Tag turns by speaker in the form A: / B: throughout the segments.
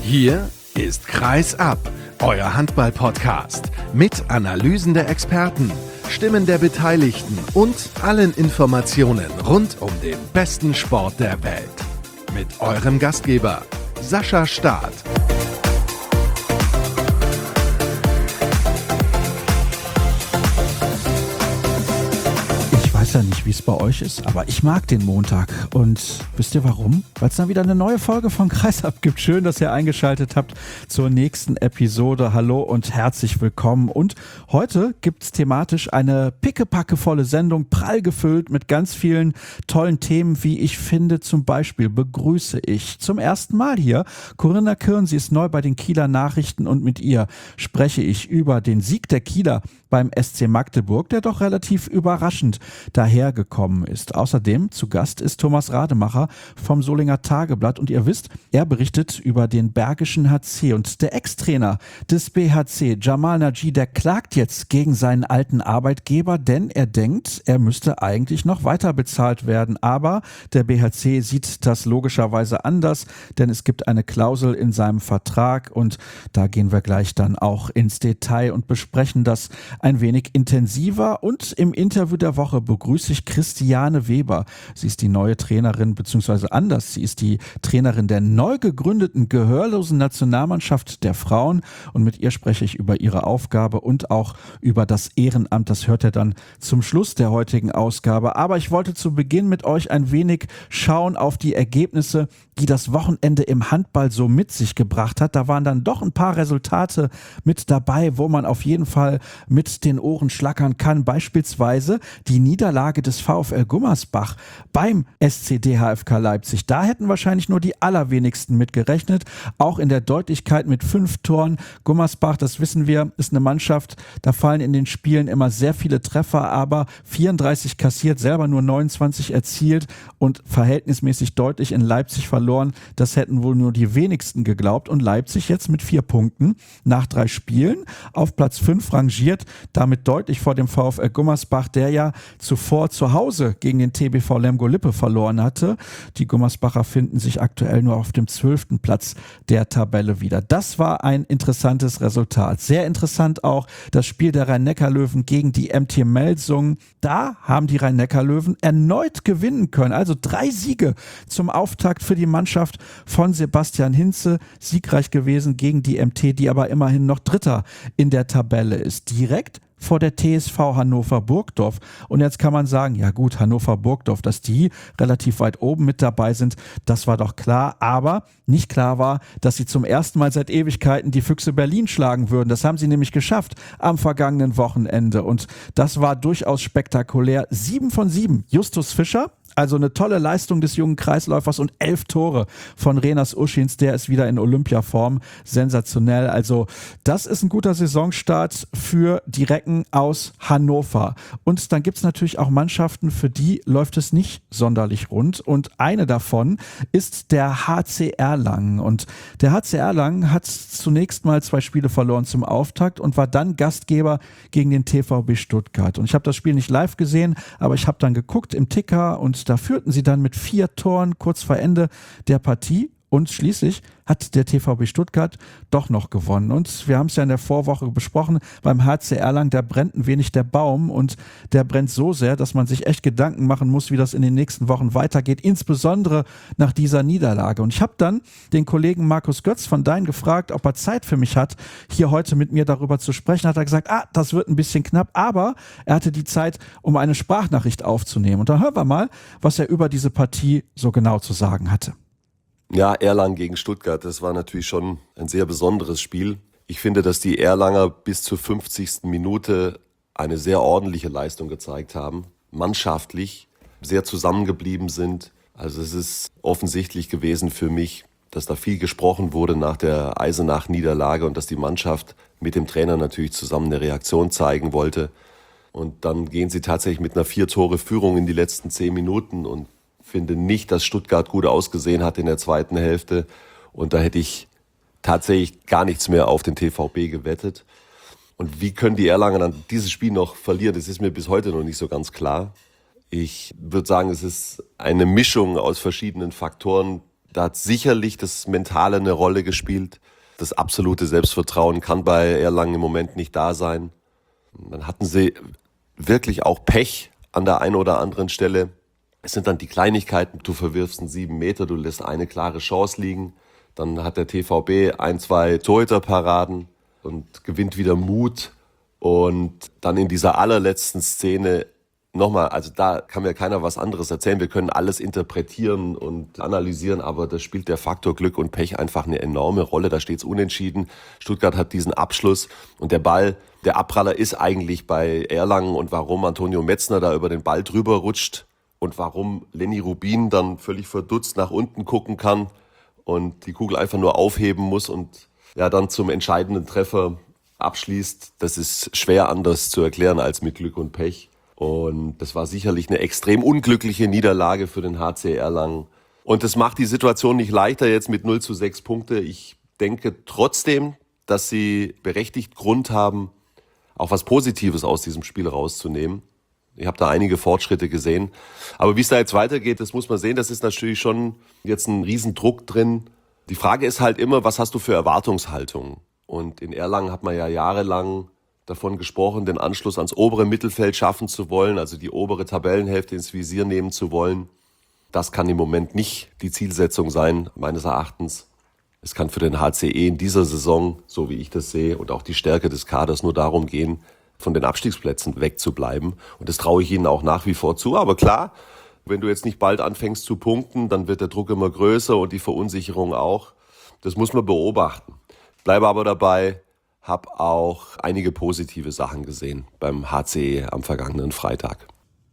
A: Hier ist Kreis ab, euer Handball-Podcast mit Analysen der Experten, Stimmen der Beteiligten und allen Informationen rund um den besten Sport der Welt. Mit eurem Gastgeber Sascha Staat.
B: Ich weiß ja nicht, wie es bei euch ist, aber ich mag den Montag. Und wisst ihr warum? Weil es dann wieder eine neue Folge von Kreisab gibt. Schön, dass ihr eingeschaltet habt zur nächsten Episode. Hallo und herzlich willkommen. Und heute gibt es thematisch eine pickepackevolle Sendung, prall gefüllt mit ganz vielen tollen Themen, wie ich finde. Zum Beispiel begrüße ich zum ersten Mal hier Corinna Kirn. Sie ist neu bei den Kieler Nachrichten und mit ihr spreche ich über den Sieg der Kieler beim SC Magdeburg, der doch relativ überraschend dahergekommen ist. Außerdem zu Gast ist Thomas Rademacher vom Solinger Tageblatt und ihr wisst, er berichtet über den Bergischen HC und der Ex-Trainer des BHC, Jamal Naji, der klagt jetzt gegen seinen alten Arbeitgeber, denn er denkt, er müsste eigentlich noch weiter bezahlt werden. Aber der BHC sieht das logischerweise anders, denn es gibt eine Klausel in seinem Vertrag und da gehen wir gleich dann auch ins Detail und besprechen das ein wenig intensiver. Und im Interview der Woche begrüße ich Christiane Weber. Sie ist die neue Trainerin, beziehungsweise anders, sie ist die Trainerin der neu gegründeten gehörlosen Nationalmannschaft der Frauen und mit ihr spreche ich über ihre Aufgabe und auch über das Ehrenamt. Das hört ihr dann zum Schluss der heutigen Ausgabe. Aber ich wollte zu Beginn mit euch ein wenig schauen auf die Ergebnisse, die das Wochenende im Handball so mit sich gebracht hat. Da waren dann doch ein paar Resultate mit dabei, wo man auf jeden Fall mit den Ohren schlackern kann. Beispielsweise die Niederlage des VfL Gummersbach beim SC DHFK Leipzig. Da hätten wahrscheinlich nur die allerwenigsten mit gerechnet. Auch in der Deutlichkeit mit 5 Toren. Gummersbach, das wissen wir, ist eine Mannschaft, da fallen in den Spielen immer sehr viele Treffer, aber 34 kassiert, selber nur 29 erzielt und verhältnismäßig deutlich in Leipzig verloren. Das hätten wohl nur die wenigsten geglaubt. Und Leipzig jetzt mit 4 Punkten nach 3 Spielen auf Platz 5 rangiert, damit deutlich vor dem VfL Gummersbach, der ja zuvor zu Hause gegen den TBV Lemgo-Lippe verloren hatte. Die Gummersbacher finden sich aktuell nur auf dem 12. Platz der Tabelle wieder. Das war ein interessantes Resultat. Sehr interessant auch das Spiel der Rhein-Neckar-Löwen gegen die MT Melsungen. Da haben die Rhein-Neckar-Löwen erneut gewinnen können. Also 3 Siege zum Auftakt für die Mannschaft von Sebastian Hinze. Siegreich gewesen gegen die MT, die aber immerhin noch Dritter in der Tabelle ist. Direkt vor der TSV Hannover-Burgdorf. Und jetzt kann man sagen, ja gut, Hannover-Burgdorf, dass die relativ weit oben mit dabei sind, das war doch klar. Aber nicht klar war, dass sie zum ersten Mal seit Ewigkeiten die Füchse Berlin schlagen würden. Das haben sie nämlich geschafft am vergangenen Wochenende. Und das war durchaus spektakulär. 7 von 7. Justus Fischer. Also eine tolle Leistung des jungen Kreisläufers und 11 Tore von Renas Uschins, der ist wieder in Olympiaform. Sensationell. Also das ist ein guter Saisonstart für die Recken aus Hannover. Und dann gibt's natürlich auch Mannschaften, für die läuft es nicht sonderlich rund. Und eine davon ist der HC Erlangen. Und der HC Erlangen hat zunächst mal 2 Spiele verloren zum Auftakt und war dann Gastgeber gegen den TVB Stuttgart. Und ich habe das Spiel nicht live gesehen, aber ich habe dann geguckt im Ticker und da führten sie dann mit 4 Toren kurz vor Ende der Partie. Und schließlich hat der TVB Stuttgart doch noch gewonnen. Und wir haben es ja in der Vorwoche besprochen, beim HC Erlangen, da brennt ein wenig der Baum und der brennt so sehr, dass man sich echt Gedanken machen muss, wie das in den nächsten Wochen weitergeht, insbesondere nach dieser Niederlage. Und ich habe dann den Kollegen Markus Götz von Dein gefragt, ob er Zeit für mich hat, hier heute mit mir darüber zu sprechen. Hat er gesagt, das wird ein bisschen knapp, aber er hatte die Zeit, um eine Sprachnachricht aufzunehmen. Und dann hören wir mal, was er über diese Partie so genau zu sagen hatte.
C: Ja, Erlangen gegen Stuttgart, das war natürlich schon ein sehr besonderes Spiel. Ich finde, dass die Erlanger bis zur 50. Minute eine sehr ordentliche Leistung gezeigt haben, mannschaftlich sehr zusammengeblieben sind. Also es ist offensichtlich gewesen für mich, dass da viel gesprochen wurde nach der Eisenach-Niederlage und dass die Mannschaft mit dem Trainer natürlich zusammen eine Reaktion zeigen wollte. Und dann gehen sie tatsächlich mit einer 4-Tore-Führung in die letzten 10 Minuten und finde nicht, dass Stuttgart gut ausgesehen hat in der zweiten Hälfte. Und da hätte ich tatsächlich gar nichts mehr auf den TVB gewettet. Und wie können die Erlanger dann dieses Spiel noch verlieren? Das ist mir bis heute noch nicht so ganz klar. Ich würde sagen, es ist eine Mischung aus verschiedenen Faktoren. Da hat sicherlich das Mentale eine Rolle gespielt. Das absolute Selbstvertrauen kann bei Erlangen im Moment nicht da sein. Dann hatten sie wirklich auch Pech an der einen oder anderen Stelle. Es sind dann die Kleinigkeiten, du verwirfst einen 7 Meter, du lässt eine klare Chance liegen. Dann hat der TVB 1, 2 Torhüterparaden und gewinnt wieder Mut. Und dann in dieser allerletzten Szene nochmal, also da kann mir keiner was anderes erzählen. Wir können alles interpretieren und analysieren, aber da spielt der Faktor Glück und Pech einfach eine enorme Rolle. Da steht es unentschieden. Stuttgart hat diesen Abschluss und der Ball, der Abpraller ist eigentlich bei Erlangen, und warum Antonio Metzner da über den Ball drüber rutscht und warum Lenny Rubin dann völlig verdutzt nach unten gucken kann und die Kugel einfach nur aufheben muss und ja dann zum entscheidenden Treffer abschließt, das ist schwer anders zu erklären als mit Glück und Pech. Und das war sicherlich eine extrem unglückliche Niederlage für den HC Erlangen. Und das macht die Situation nicht leichter jetzt mit 0:6 Punkte. Ich denke trotzdem, dass sie berechtigt Grund haben, auch was Positives aus diesem Spiel rauszunehmen. Ich habe da einige Fortschritte gesehen. Aber wie es da jetzt weitergeht, das muss man sehen. Das ist natürlich schon jetzt ein Riesendruck drin. Die Frage ist halt immer, was hast du für Erwartungshaltung? Und in Erlangen hat man ja jahrelang davon gesprochen, den Anschluss ans obere Mittelfeld schaffen zu wollen, also die obere Tabellenhälfte ins Visier nehmen zu wollen. Das kann im Moment nicht die Zielsetzung sein, meines Erachtens. Es kann für den HCE in dieser Saison, so wie ich das sehe, und auch die Stärke des Kaders nur darum gehen, von den Abstiegsplätzen wegzubleiben. Und das traue ich ihnen auch nach wie vor zu. Aber klar, wenn du jetzt nicht bald anfängst zu punkten, dann wird der Druck immer größer und die Verunsicherung auch. Das muss man beobachten. Bleibe aber dabei, habe auch einige positive Sachen gesehen beim HCE am vergangenen Freitag.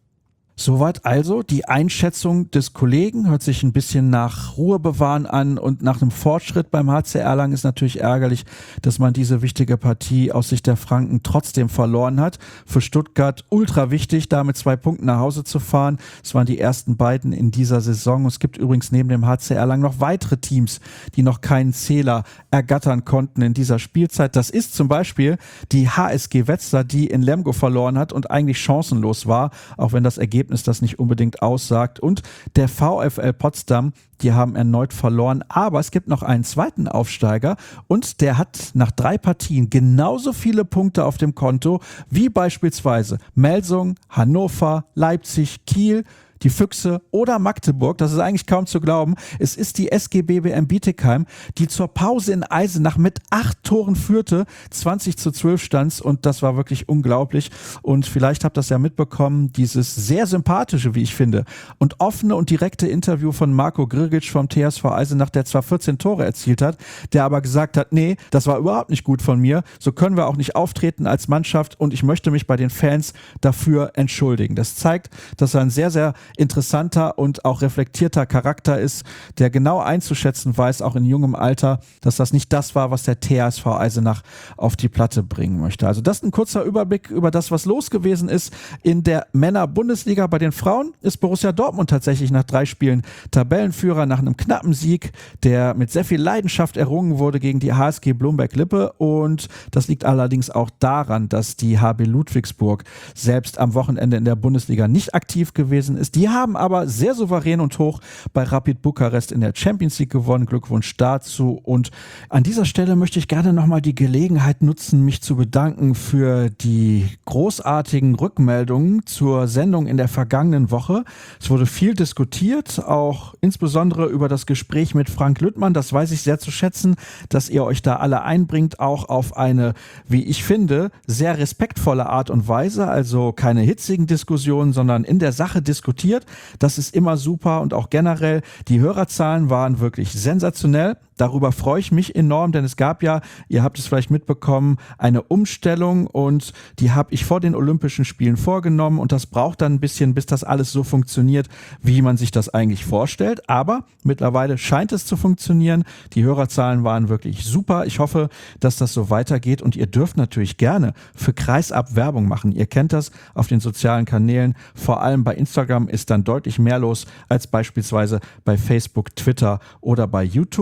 B: Soweit also die Einschätzung des Kollegen, hört sich ein bisschen nach Ruhe bewahren an und nach einem Fortschritt beim HC Erlangen. Ist natürlich ärgerlich, dass man diese wichtige Partie aus Sicht der Franken trotzdem verloren hat. Für Stuttgart ultra wichtig, da mit 2 Punkten nach Hause zu fahren. Es waren die ersten beiden in dieser Saison. Es gibt übrigens neben dem HC Erlangen noch weitere Teams, die noch keinen Zähler ergattern konnten in dieser Spielzeit. Das ist zum Beispiel die HSG Wetzlar, die in Lemgo verloren hat und eigentlich chancenlos war, auch wenn das Ergebnis das nicht unbedingt aussagt. Und der VfL Potsdam, die haben erneut verloren. Aber es gibt noch einen zweiten Aufsteiger und der hat nach 3 Partien genauso viele Punkte auf dem Konto wie beispielsweise Melsung, Hannover, Leipzig, Kiel, die Füchse oder Magdeburg. Das ist eigentlich kaum zu glauben. Es ist die SG BBM Bietigheim, die zur Pause in Eisenach mit 8 Toren führte, 20:12 stand, und das war wirklich unglaublich. Und vielleicht habt ihr das ja mitbekommen, dieses sehr sympathische, wie ich finde, und offene und direkte Interview von Marco Grgic vom TSV Eisenach, der zwar 14 Tore erzielt hat, der aber gesagt hat, nee, das war überhaupt nicht gut von mir, so können wir auch nicht auftreten als Mannschaft und ich möchte mich bei den Fans dafür entschuldigen. Das zeigt, dass er ein sehr, sehr interessanter und auch reflektierter Charakter ist, der genau einzuschätzen weiß, auch in jungem Alter, dass das nicht das war, was der TSV Eisenach auf die Platte bringen möchte. Also das ist ein kurzer Überblick über das, was los gewesen ist in der Männer-Bundesliga. Bei den Frauen ist Borussia Dortmund tatsächlich nach 3 Spielen Tabellenführer nach einem knappen Sieg, der mit sehr viel Leidenschaft errungen wurde gegen die HSG Blumberg-Lippe, und das liegt allerdings auch daran, dass die HB Ludwigsburg selbst am Wochenende in der Bundesliga nicht aktiv gewesen ist. Die haben aber sehr souverän und hoch bei Rapid Bukarest in der Champions League gewonnen. Glückwunsch dazu. Und an dieser Stelle möchte ich gerne nochmal die Gelegenheit nutzen, mich zu bedanken für die großartigen Rückmeldungen zur Sendung in der vergangenen Woche. Es wurde viel diskutiert, auch insbesondere über das Gespräch mit Frank Lüttmann. Das weiß ich sehr zu schätzen, dass ihr euch da alle einbringt, auch auf eine, wie ich finde, sehr respektvolle Art und Weise. Also keine hitzigen Diskussionen, sondern in der Sache diskutiert. Das ist immer super, und auch generell, die Hörerzahlen waren wirklich sensationell. Darüber freue ich mich enorm, denn es gab ja, ihr habt es vielleicht mitbekommen, eine Umstellung, und die habe ich vor den Olympischen Spielen vorgenommen, und das braucht dann ein bisschen, bis das alles so funktioniert, wie man sich das eigentlich vorstellt. Aber mittlerweile scheint es zu funktionieren. Die Hörerzahlen waren wirklich super. Ich hoffe, dass das so weitergeht, und ihr dürft natürlich gerne für Kreisab Werbung machen. Ihr kennt das auf den sozialen Kanälen, vor allem bei Instagram ist dann deutlich mehr los als beispielsweise bei Facebook, Twitter oder bei YouTube. Und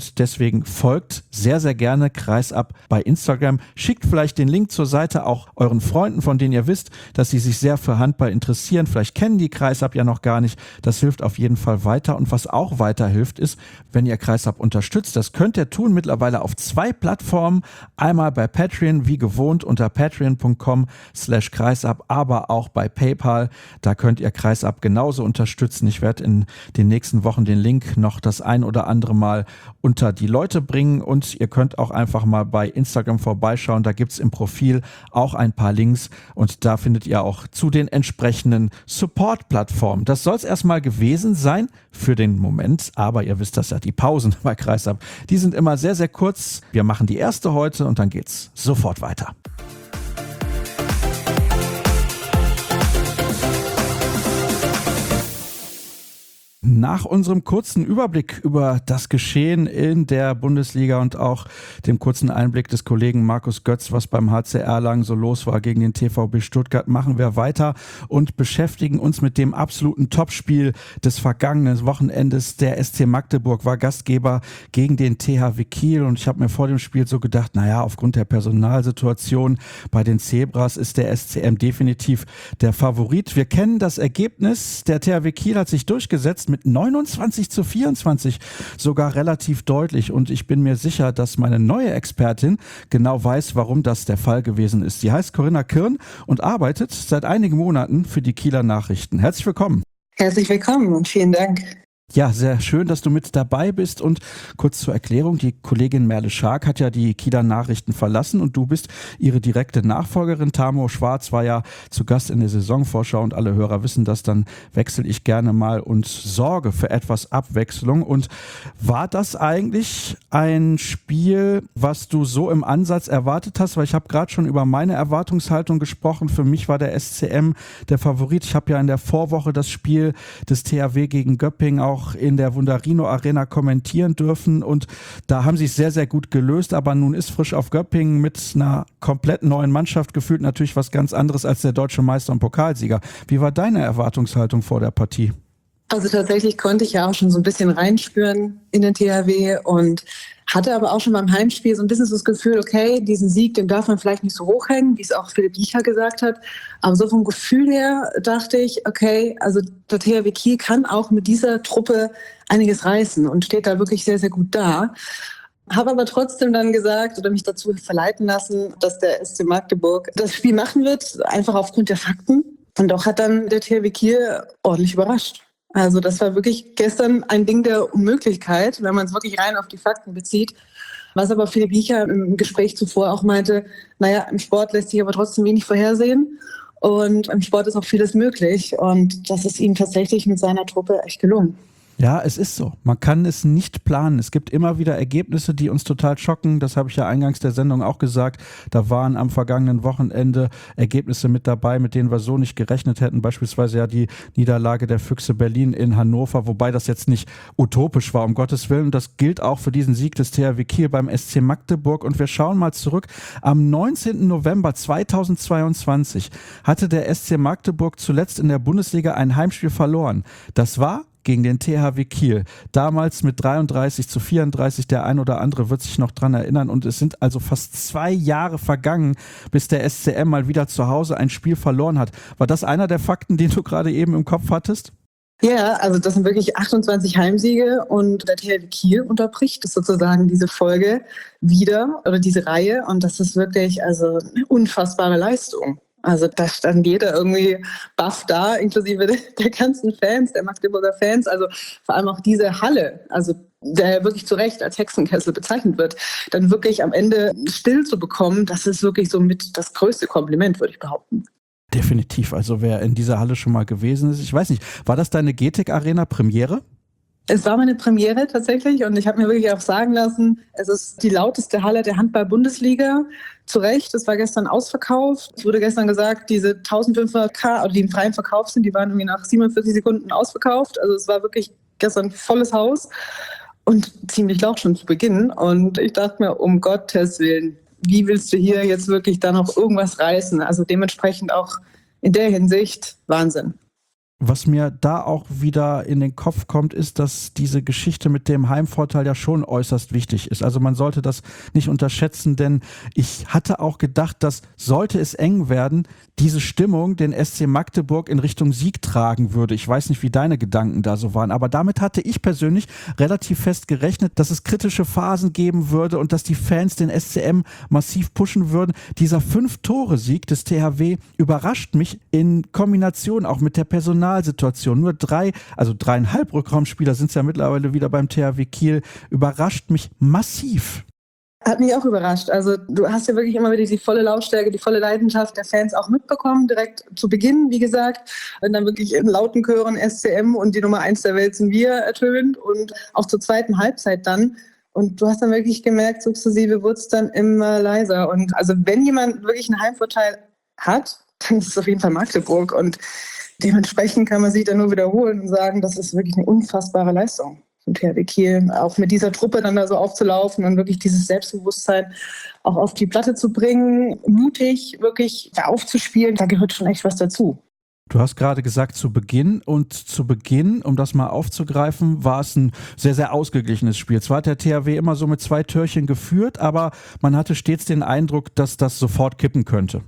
B: und deswegen folgt sehr, sehr gerne Kreisab bei Instagram. Schickt vielleicht den Link zur Seite auch euren Freunden, von denen ihr wisst, dass sie sich sehr für Handball interessieren. Vielleicht kennen die Kreisab ja noch gar nicht. Das hilft auf jeden Fall weiter. Und was auch weiterhilft, ist, wenn ihr Kreisab unterstützt. Das könnt ihr tun mittlerweile auf 2 Plattformen. Einmal bei Patreon, wie gewohnt, unter patreon.com/Kreisab, aber auch bei PayPal. Da könnt ihr Kreisab genauso unterstützen. Ich werde in den nächsten Wochen den Link noch das ein oder andere Mal unter die Leute bringen und ihr könnt auch einfach mal bei Instagram vorbeischauen. Da gibt's im Profil auch ein paar Links und da findet ihr auch zu den entsprechenden Support-Plattformen. Das soll es erstmal gewesen sein für den Moment, aber ihr wisst das ja, die Pausen bei Kreisab, die sind immer sehr, sehr kurz. Wir machen die erste heute und dann geht's sofort weiter. Nach unserem kurzen Überblick über das Geschehen in der Bundesliga und auch dem kurzen Einblick des Kollegen Markus Götz, was beim HC Erlangen so los war gegen den TVB Stuttgart, machen wir weiter und beschäftigen uns mit dem absoluten Topspiel des vergangenen Wochenendes. Der SC Magdeburg war Gastgeber gegen den THW Kiel und ich habe mir vor dem Spiel so gedacht, naja, aufgrund der Personalsituation bei den Zebras ist der SCM definitiv der Favorit. Wir kennen das Ergebnis. Der THW Kiel hat sich durchgesetzt mit 29:24, sogar relativ deutlich. Und ich bin mir sicher, dass meine neue Expertin genau weiß, warum das der Fall gewesen ist. Sie heißt Corinna Kirn und arbeitet seit einigen Monaten für die Kieler Nachrichten. Herzlich willkommen.
D: Herzlich willkommen und vielen Dank.
B: Ja, sehr schön, dass du mit dabei bist und kurz zur Erklärung, die Kollegin Merle Schark hat ja die Kieler Nachrichten verlassen und du bist ihre direkte Nachfolgerin. Tamo Schwarz war ja zu Gast in der Saisonvorschau und alle Hörer wissen das, dann wechsle ich gerne mal und sorge für etwas Abwechslung. Und war das eigentlich ein Spiel, was du so im Ansatz erwartet hast? Weil ich habe gerade schon über meine Erwartungshaltung gesprochen. Für mich war der SCM der Favorit. Ich habe ja in der Vorwoche das Spiel des THW gegen Göppingen auch in der Wundarino Arena kommentieren dürfen und da haben sie es sehr, sehr gut gelöst, aber nun ist Frisch auf Göppingen mit einer komplett neuen Mannschaft gefühlt natürlich was ganz anderes als der deutsche Meister und Pokalsieger. Wie war deine Erwartungshaltung vor der Partie?
D: Also tatsächlich konnte ich ja auch schon so ein bisschen reinspüren in den THW und hatte aber auch schon beim Heimspiel so ein bisschen so das Gefühl, okay, diesen Sieg, den darf man vielleicht nicht so hochhängen, wie es auch Philipp Biecher gesagt hat. Aber so vom Gefühl her dachte ich, okay, also der THW Kiel kann auch mit dieser Truppe einiges reißen und steht da wirklich sehr, sehr gut da. Habe aber trotzdem dann gesagt oder mich dazu verleiten lassen, dass der SC Magdeburg das Spiel machen wird, einfach aufgrund der Fakten. Und doch hat dann der THW Kiel ordentlich überrascht. Also das war wirklich gestern ein Ding der Unmöglichkeit, wenn man es wirklich rein auf die Fakten bezieht. Was aber Philipp Biecher im Gespräch zuvor auch meinte, naja, im Sport lässt sich aber trotzdem wenig vorhersehen und im Sport ist auch vieles möglich und das ist ihm tatsächlich mit seiner Truppe echt gelungen.
B: Ja, es ist so. Man kann es nicht planen. Es gibt immer wieder Ergebnisse, die uns total schocken. Das habe ich ja eingangs der Sendung auch gesagt. Da waren am vergangenen Wochenende Ergebnisse mit dabei, mit denen wir so nicht gerechnet hätten. Beispielsweise ja die Niederlage der Füchse Berlin in Hannover, wobei das jetzt nicht utopisch war, um Gottes Willen. Das gilt auch für diesen Sieg des THW Kiel beim SC Magdeburg. Und wir schauen mal zurück. Am 19. November 2022 hatte der SC Magdeburg zuletzt in der Bundesliga ein Heimspiel verloren. Das war gegen den THW Kiel. Damals mit 33:34, der ein oder andere wird sich noch dran erinnern und es sind also fast 2 Jahre vergangen, bis der SCM mal wieder zu Hause ein Spiel verloren hat. War das einer der Fakten, den du gerade eben im Kopf hattest?
D: Ja, also das sind wirklich 28 Heimsiege und der THW Kiel unterbricht sozusagen diese Folge wieder oder diese Reihe und das ist wirklich also eine unfassbare Leistung. Also da stand jeder irgendwie baff da, inklusive der ganzen Fans, der Magdeburger Fans. Also vor allem auch diese Halle, also der wirklich zu Recht als Hexenkessel bezeichnet wird, dann wirklich am Ende still zu bekommen, das ist wirklich so mit das größte Kompliment, würde ich behaupten.
B: Definitiv. Also wer in dieser Halle schon mal gewesen ist, ich weiß nicht, war das deine GTEC Arena Premiere?
D: Es war meine Premiere tatsächlich und ich habe mir wirklich auch sagen lassen, es ist die lauteste Halle der Handball-Bundesliga. Zu Recht, es war gestern ausverkauft. Es wurde gestern gesagt, diese 1500 K, die im freien Verkauf sind, die waren irgendwie nach 47 Sekunden ausverkauft. Also es war wirklich gestern volles Haus und ziemlich laut schon zu Beginn. Und ich dachte mir, um Gottes Willen, wie willst du hier jetzt wirklich da noch irgendwas reißen? Also dementsprechend auch in der Hinsicht Wahnsinn.
B: was mir da auch wieder in den Kopf kommt, ist, dass diese Geschichte mit dem Heimvorteil ja schon äußerst wichtig ist. Also man sollte das nicht unterschätzen, denn ich hatte auch gedacht, dass, sollte es eng werden, diese Stimmung den SC Magdeburg in Richtung Sieg tragen würde. Ich weiß nicht, wie deine Gedanken da so waren, aber damit hatte ich persönlich relativ fest gerechnet, dass es kritische Phasen geben würde und dass die Fans den SCM massiv pushen würden. Dieser 5-Tore-Sieg des THW überrascht mich in Kombination auch mit der Personalsituation. Nur 3,5 Rückraumspieler sind es ja mittlerweile wieder beim THW Kiel, überrascht mich massiv.
D: Hat mich auch überrascht. Also du hast ja wirklich immer wieder die volle Lautstärke, die volle Leidenschaft der Fans auch mitbekommen, direkt zu Beginn, wie gesagt. Und dann wirklich in lauten Chören SCM und die Nummer 1 der Welt sind wir ertönt und auch zur zweiten Halbzeit dann. Und du hast dann wirklich gemerkt, sukzessive wurde es dann immer leiser. Und also wenn jemand wirklich einen Heimvorteil hat, dann ist es auf jeden Fall Magdeburg. Und dementsprechend kann man sich dann nur wiederholen und sagen, das ist wirklich eine unfassbare Leistung vom THW Kiel, auch mit dieser Truppe dann da so aufzulaufen und wirklich dieses Selbstbewusstsein auch auf die Platte zu bringen, mutig wirklich da aufzuspielen, da gehört schon echt was dazu.
B: Du hast gerade gesagt, zu Beginn, um das mal aufzugreifen, war es ein sehr, sehr ausgeglichenes Spiel. Zwar hat der THW immer so mit 2 Törchen geführt, aber man hatte stets den Eindruck, dass das sofort kippen könnte.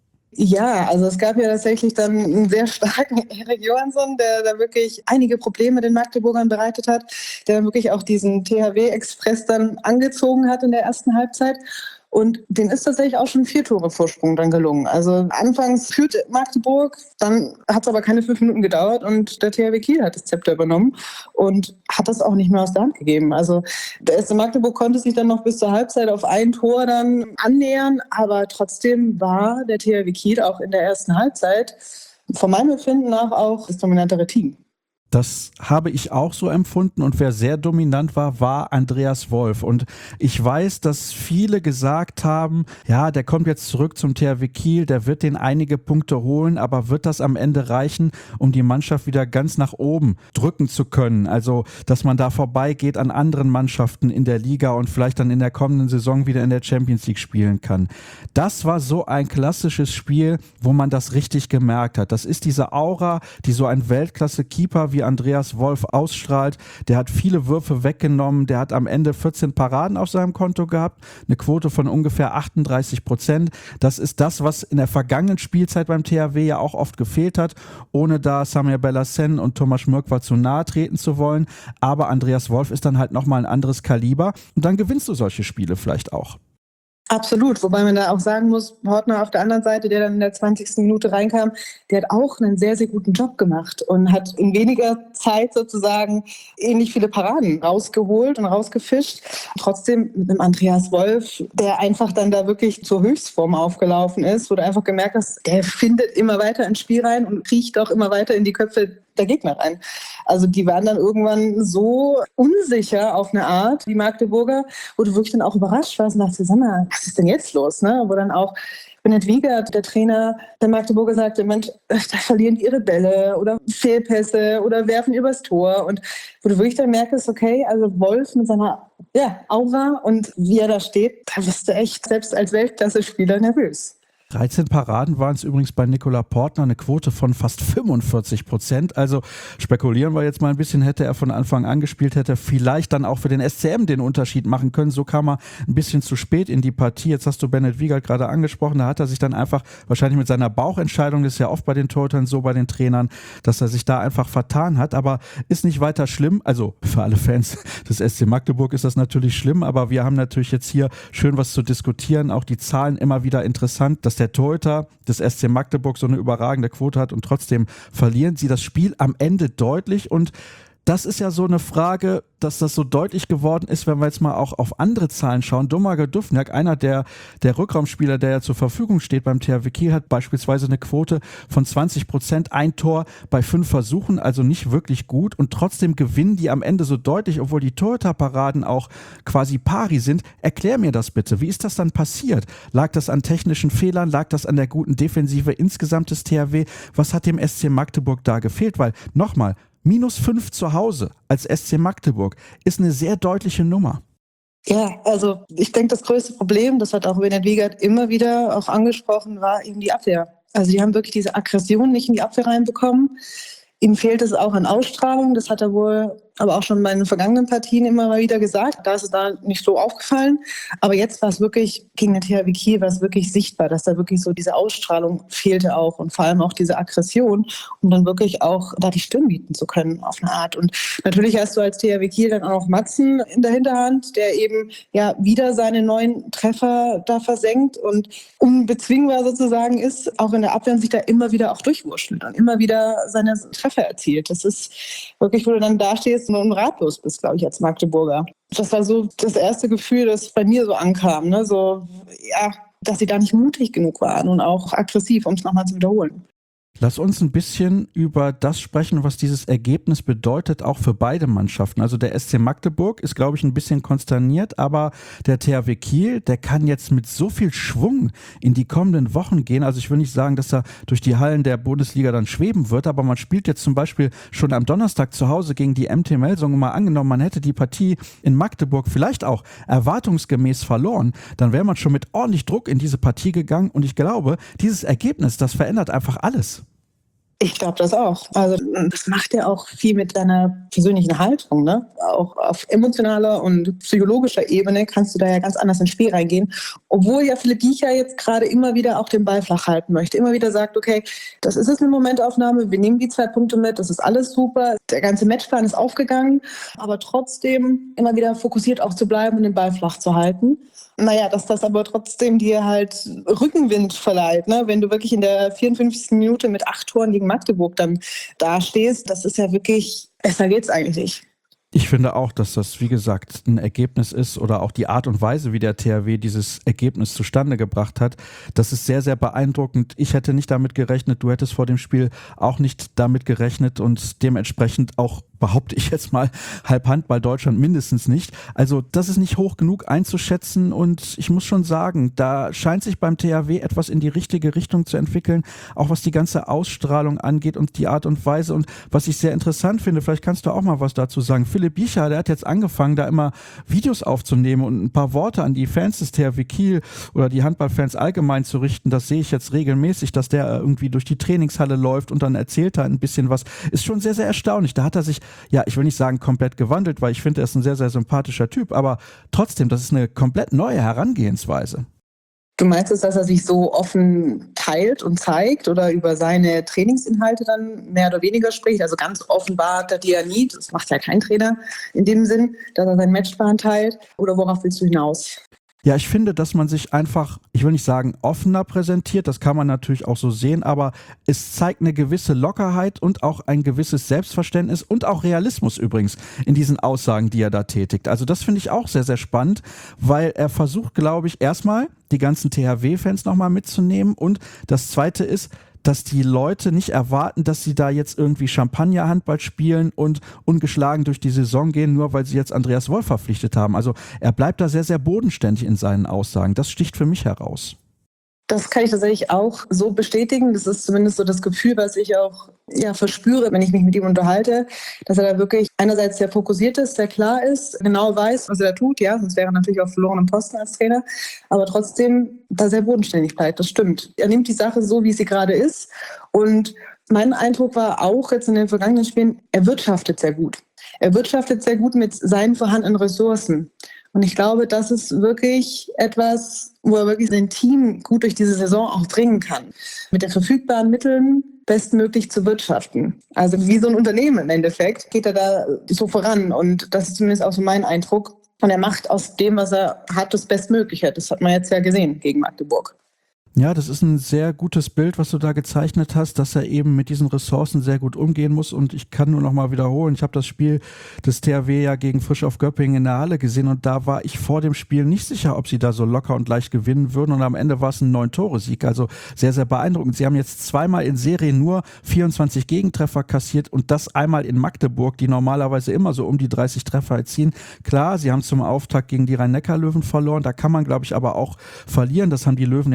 D: Ja, also es gab ja tatsächlich dann einen sehr starken Erik Johansson, der da wirklich einige Probleme den Magdeburgern bereitet hat, der dann wirklich auch diesen THW-Express dann angezogen hat in der ersten Halbzeit. Und denen ist tatsächlich auch schon 4 Tore Vorsprung dann gelungen. Also anfangs führte Magdeburg, dann hat es aber keine 5 Minuten gedauert und der THW Kiel hat das Zepter übernommen und hat das auch nicht mehr aus der Hand gegeben. Also der SC Magdeburg konnte sich dann noch bis zur Halbzeit auf ein Tor dann annähern, aber trotzdem war der THW Kiel auch in der ersten Halbzeit von meinem Empfinden nach auch das dominantere Team.
B: Das habe ich auch so empfunden und wer sehr dominant war, war Andreas Wolf. Und ich weiß, dass viele gesagt haben, ja, der kommt jetzt zurück zum THW Kiel, der wird den einige Punkte holen, aber wird das am Ende reichen, um die Mannschaft wieder ganz nach oben drücken zu können? Also, dass man da vorbeigeht an anderen Mannschaften in der Liga und vielleicht dann in der kommenden Saison wieder in der Champions League spielen kann. Das war so ein klassisches Spiel, wo man das richtig gemerkt hat. Das ist diese Aura, die so ein Weltklasse-Keeper wie Andreas Wolf ausstrahlt. Der hat viele Würfe weggenommen, der hat am Ende 14 Paraden auf seinem Konto gehabt, eine Quote von ungefähr 38%. Das ist das, was in der vergangenen Spielzeit beim THW ja auch oft gefehlt hat, ohne da Samir Belhassen und Thomas Mürkwa zu nahe treten zu wollen. Aber Andreas Wolf ist dann halt nochmal ein anderes Kaliber und dann gewinnst du solche Spiele vielleicht auch.
D: Absolut, wobei man da auch sagen muss, Hortner auf der anderen Seite, der dann in der 20. Minute reinkam, der hat auch einen sehr, sehr guten Job gemacht und hat in weniger Zeit sozusagen ähnlich viele Paraden rausgeholt und rausgefischt. Trotzdem mit einem Andreas Wolf, der einfach dann da wirklich zur Höchstform aufgelaufen ist, wo du einfach gemerkt hast, der findet immer weiter ins Spiel rein und kriecht auch immer weiter in die Köpfe der Gegner rein. Also die waren dann irgendwann so unsicher auf eine Art, die Magdeburger, wo du wirklich dann auch überrascht warst und dachtest, sag mal, was ist denn jetzt los? Ne? Wo dann auch Bennett Wiegert, der Trainer der Magdeburger, sagte, Mensch, da verlieren die ihre Bälle oder Fehlpässe oder werfen übers Tor. Und wo du wirklich dann merkst, okay, also Wolf mit seiner Aura und wie er da steht, da wirst du echt selbst als Weltklasse-Spieler nervös.
B: 13 Paraden waren es übrigens bei Nikola Portner, eine Quote von fast 45%. Also spekulieren wir jetzt mal ein bisschen, hätte er von Anfang an gespielt, hätte er vielleicht dann auch für den SCM den Unterschied machen können. So kam er ein bisschen zu spät in die Partie. Jetzt hast du Bennett Wiegert gerade angesprochen, da hat er sich dann einfach wahrscheinlich mit seiner Bauchentscheidung, das ist ja oft bei den Torhütern so, bei den Trainern, dass er sich da einfach vertan hat, aber ist nicht weiter schlimm. Also für alle Fans des SC Magdeburg ist das natürlich schlimm, aber wir haben natürlich jetzt hier schön was zu diskutieren, auch die Zahlen immer wieder interessant, dass der Torhüter des SC Magdeburg so eine überragende Quote hat und trotzdem verlieren sie das Spiel am Ende deutlich und das ist ja so eine Frage, dass das so deutlich geworden ist, wenn wir jetzt mal auch auf andere Zahlen schauen. Domager Dufniak, einer der Rückraumspieler, der ja zur Verfügung steht beim THW Kiel, hat beispielsweise eine Quote von 20%, ein Tor bei 5 Versuchen, also nicht wirklich gut und trotzdem gewinnen die am Ende so deutlich, obwohl die Torhüterparaden auch quasi pari sind. Erklär mir das bitte, wie ist das dann passiert? Lag das an technischen Fehlern? Lag das an der guten Defensive insgesamt des THW? Was hat dem SC Magdeburg da gefehlt? Weil, nochmal, -5 zu Hause als SC Magdeburg ist eine sehr deutliche Nummer.
D: Ja, also ich denke, das größte Problem, das hat auch Bennett Wiegert immer wieder auch angesprochen, war eben die Abwehr. Also die haben wirklich diese Aggression nicht in die Abwehr reinbekommen. Ihm fehlt es auch an Ausstrahlung. Das hat er wohl aber auch schon bei den vergangenen Partien immer mal wieder gesagt. Da ist es da nicht so aufgefallen. Aber jetzt war es wirklich, gegen den THW Kiel war es wirklich sichtbar, dass da wirklich so diese Ausstrahlung fehlte auch und vor allem auch diese Aggression, um dann wirklich auch da die Stirn bieten zu können auf eine Art. Und natürlich hast du als THW Kiel dann auch noch Matzen in der Hinterhand, der eben ja wieder seine 9 Treffer da versenkt und unbezwingbar sozusagen ist, auch in der Abwehr sich da immer wieder auch durchwurschtelt und immer wieder seine Treffer erzielt. Das ist wirklich, wo du dann dastehst und ratlos bist, glaube ich, als Magdeburger. Das war so das erste Gefühl, das bei mir so ankam, ne? So, ja, dass sie da nicht mutig genug waren und auch aggressiv, um es nochmal zu wiederholen.
B: Lass uns ein bisschen über das sprechen, was dieses Ergebnis bedeutet, auch für beide Mannschaften. Also der SC Magdeburg ist, glaube ich, ein bisschen konsterniert, aber der THW Kiel, der kann jetzt mit so viel Schwung in die kommenden Wochen gehen. Also ich will nicht sagen, dass er durch die Hallen der Bundesliga dann schweben wird, aber man spielt jetzt zum Beispiel schon am Donnerstag zu Hause gegen die MT Melsungen. Mal angenommen, man hätte die Partie in Magdeburg vielleicht auch erwartungsgemäß verloren, dann wäre man schon mit ordentlich Druck in diese Partie gegangen und ich glaube, dieses Ergebnis, das verändert einfach alles.
D: Ich glaube das auch. Also das macht ja auch viel mit deiner persönlichen Haltung, ne? Auch auf emotionaler und psychologischer Ebene kannst du da ja ganz anders ins Spiel reingehen. Obwohl ja Philipp Biecher jetzt gerade immer wieder auch den Ball flach halten möchte. Immer wieder sagt, okay, das ist jetzt eine Momentaufnahme, wir nehmen die 2 Punkte mit, das ist alles super. Der ganze Matchplan ist aufgegangen, aber trotzdem immer wieder fokussiert auch zu bleiben und den Ball flach zu halten. Naja, dass das aber trotzdem dir halt Rückenwind verleiht, ne? Wenn du wirklich in der 54. Minute mit 8 Toren gegen Magdeburg dann dastehst, das ist ja wirklich, besser geht's eigentlich nicht.
B: Ich finde auch, dass das, wie gesagt, ein Ergebnis ist oder auch die Art und Weise, wie der THW dieses Ergebnis zustande gebracht hat. Das ist sehr, sehr beeindruckend. Ich hätte nicht damit gerechnet, du hättest vor dem Spiel auch nicht damit gerechnet und dementsprechend auch, behaupte ich jetzt mal, halb Handball Deutschland mindestens nicht. Also das ist nicht hoch genug einzuschätzen und ich muss schon sagen, da scheint sich beim THW etwas in die richtige Richtung zu entwickeln, auch was die ganze Ausstrahlung angeht und die Art und Weise. Und was ich sehr interessant finde, vielleicht kannst du auch mal was dazu sagen. Philipp Biecher, der hat jetzt angefangen, da immer Videos aufzunehmen und ein paar Worte an die Fans des THW Kiel oder die Handballfans allgemein zu richten. Das sehe ich jetzt regelmäßig, dass der irgendwie durch die Trainingshalle läuft und dann erzählt er ein bisschen was. Ist schon sehr, sehr erstaunlich. Da hat er sich, ja, ich will nicht sagen komplett gewandelt, weil ich finde, er ist ein sehr, sehr sympathischer Typ, aber trotzdem, das ist eine komplett neue Herangehensweise.
D: Du meinst es, dass er sich so offen teilt und zeigt oder über seine Trainingsinhalte dann mehr oder weniger spricht? Also ganz offenbar hat er die ja nie, das macht ja kein Trainer in dem Sinn, dass er seinen Matchplan teilt. Oder worauf willst du hinaus?
B: Ja, ich finde, dass man sich einfach, ich will nicht sagen offener präsentiert, das kann man natürlich auch so sehen, aber es zeigt eine gewisse Lockerheit und auch ein gewisses Selbstverständnis und auch Realismus übrigens in diesen Aussagen, die er da tätigt. Also das finde ich auch sehr, sehr spannend, weil er versucht, glaube ich, erstmal die ganzen THW-Fans nochmal mitzunehmen und das Zweite ist, dass die Leute nicht erwarten, dass sie da jetzt irgendwie Champagner-Handball spielen und ungeschlagen durch die Saison gehen, nur weil sie jetzt Andreas Wolf verpflichtet haben. Also er bleibt da sehr, sehr bodenständig in seinen Aussagen. Das sticht für mich heraus.
D: Das kann ich tatsächlich auch so bestätigen. Das ist zumindest so das Gefühl, was ich auch verspüre, wenn ich mich mit ihm unterhalte, dass er da wirklich einerseits sehr fokussiert ist, sehr klar ist, genau weiß, was er da tut, ja, sonst wäre er natürlich auf verlorenem Posten als Trainer, aber trotzdem da sehr bodenständig bleibt, das stimmt. Er nimmt die Sache so, wie sie gerade ist und mein Eindruck war auch jetzt in den vergangenen Spielen, er wirtschaftet sehr gut. Er wirtschaftet sehr gut mit seinen vorhandenen Ressourcen. Und ich glaube, das ist wirklich etwas, wo er wirklich sein Team gut durch diese Saison auch bringen kann. Mit den verfügbaren Mitteln bestmöglich zu wirtschaften. Also wie so ein Unternehmen im Endeffekt geht er da so voran. Und das ist zumindest auch so mein Eindruck. Und er macht aus dem, was er hat, das Bestmögliche. Das hat man jetzt ja gesehen gegen Magdeburg.
B: Ja, das ist ein sehr gutes Bild, was du da gezeichnet hast, dass er eben mit diesen Ressourcen sehr gut umgehen muss und ich kann nur noch mal wiederholen, ich habe das Spiel des THW ja gegen Frisch auf Göppingen in der Halle gesehen und da war ich vor dem Spiel nicht sicher, ob sie da so locker und leicht gewinnen würden und am Ende war es ein 9-Tore-Sieg, also sehr, sehr beeindruckend. Sie haben jetzt zweimal in Serie nur 24 Gegentreffer kassiert und das einmal in Magdeburg, die normalerweise immer so um die 30 Treffer erzielen. Klar, sie haben zum Auftakt gegen die Rhein-Neckar-Löwen verloren, da kann man, glaube ich, aber auch verlieren, das haben die Löwen jetzt auch gezeigt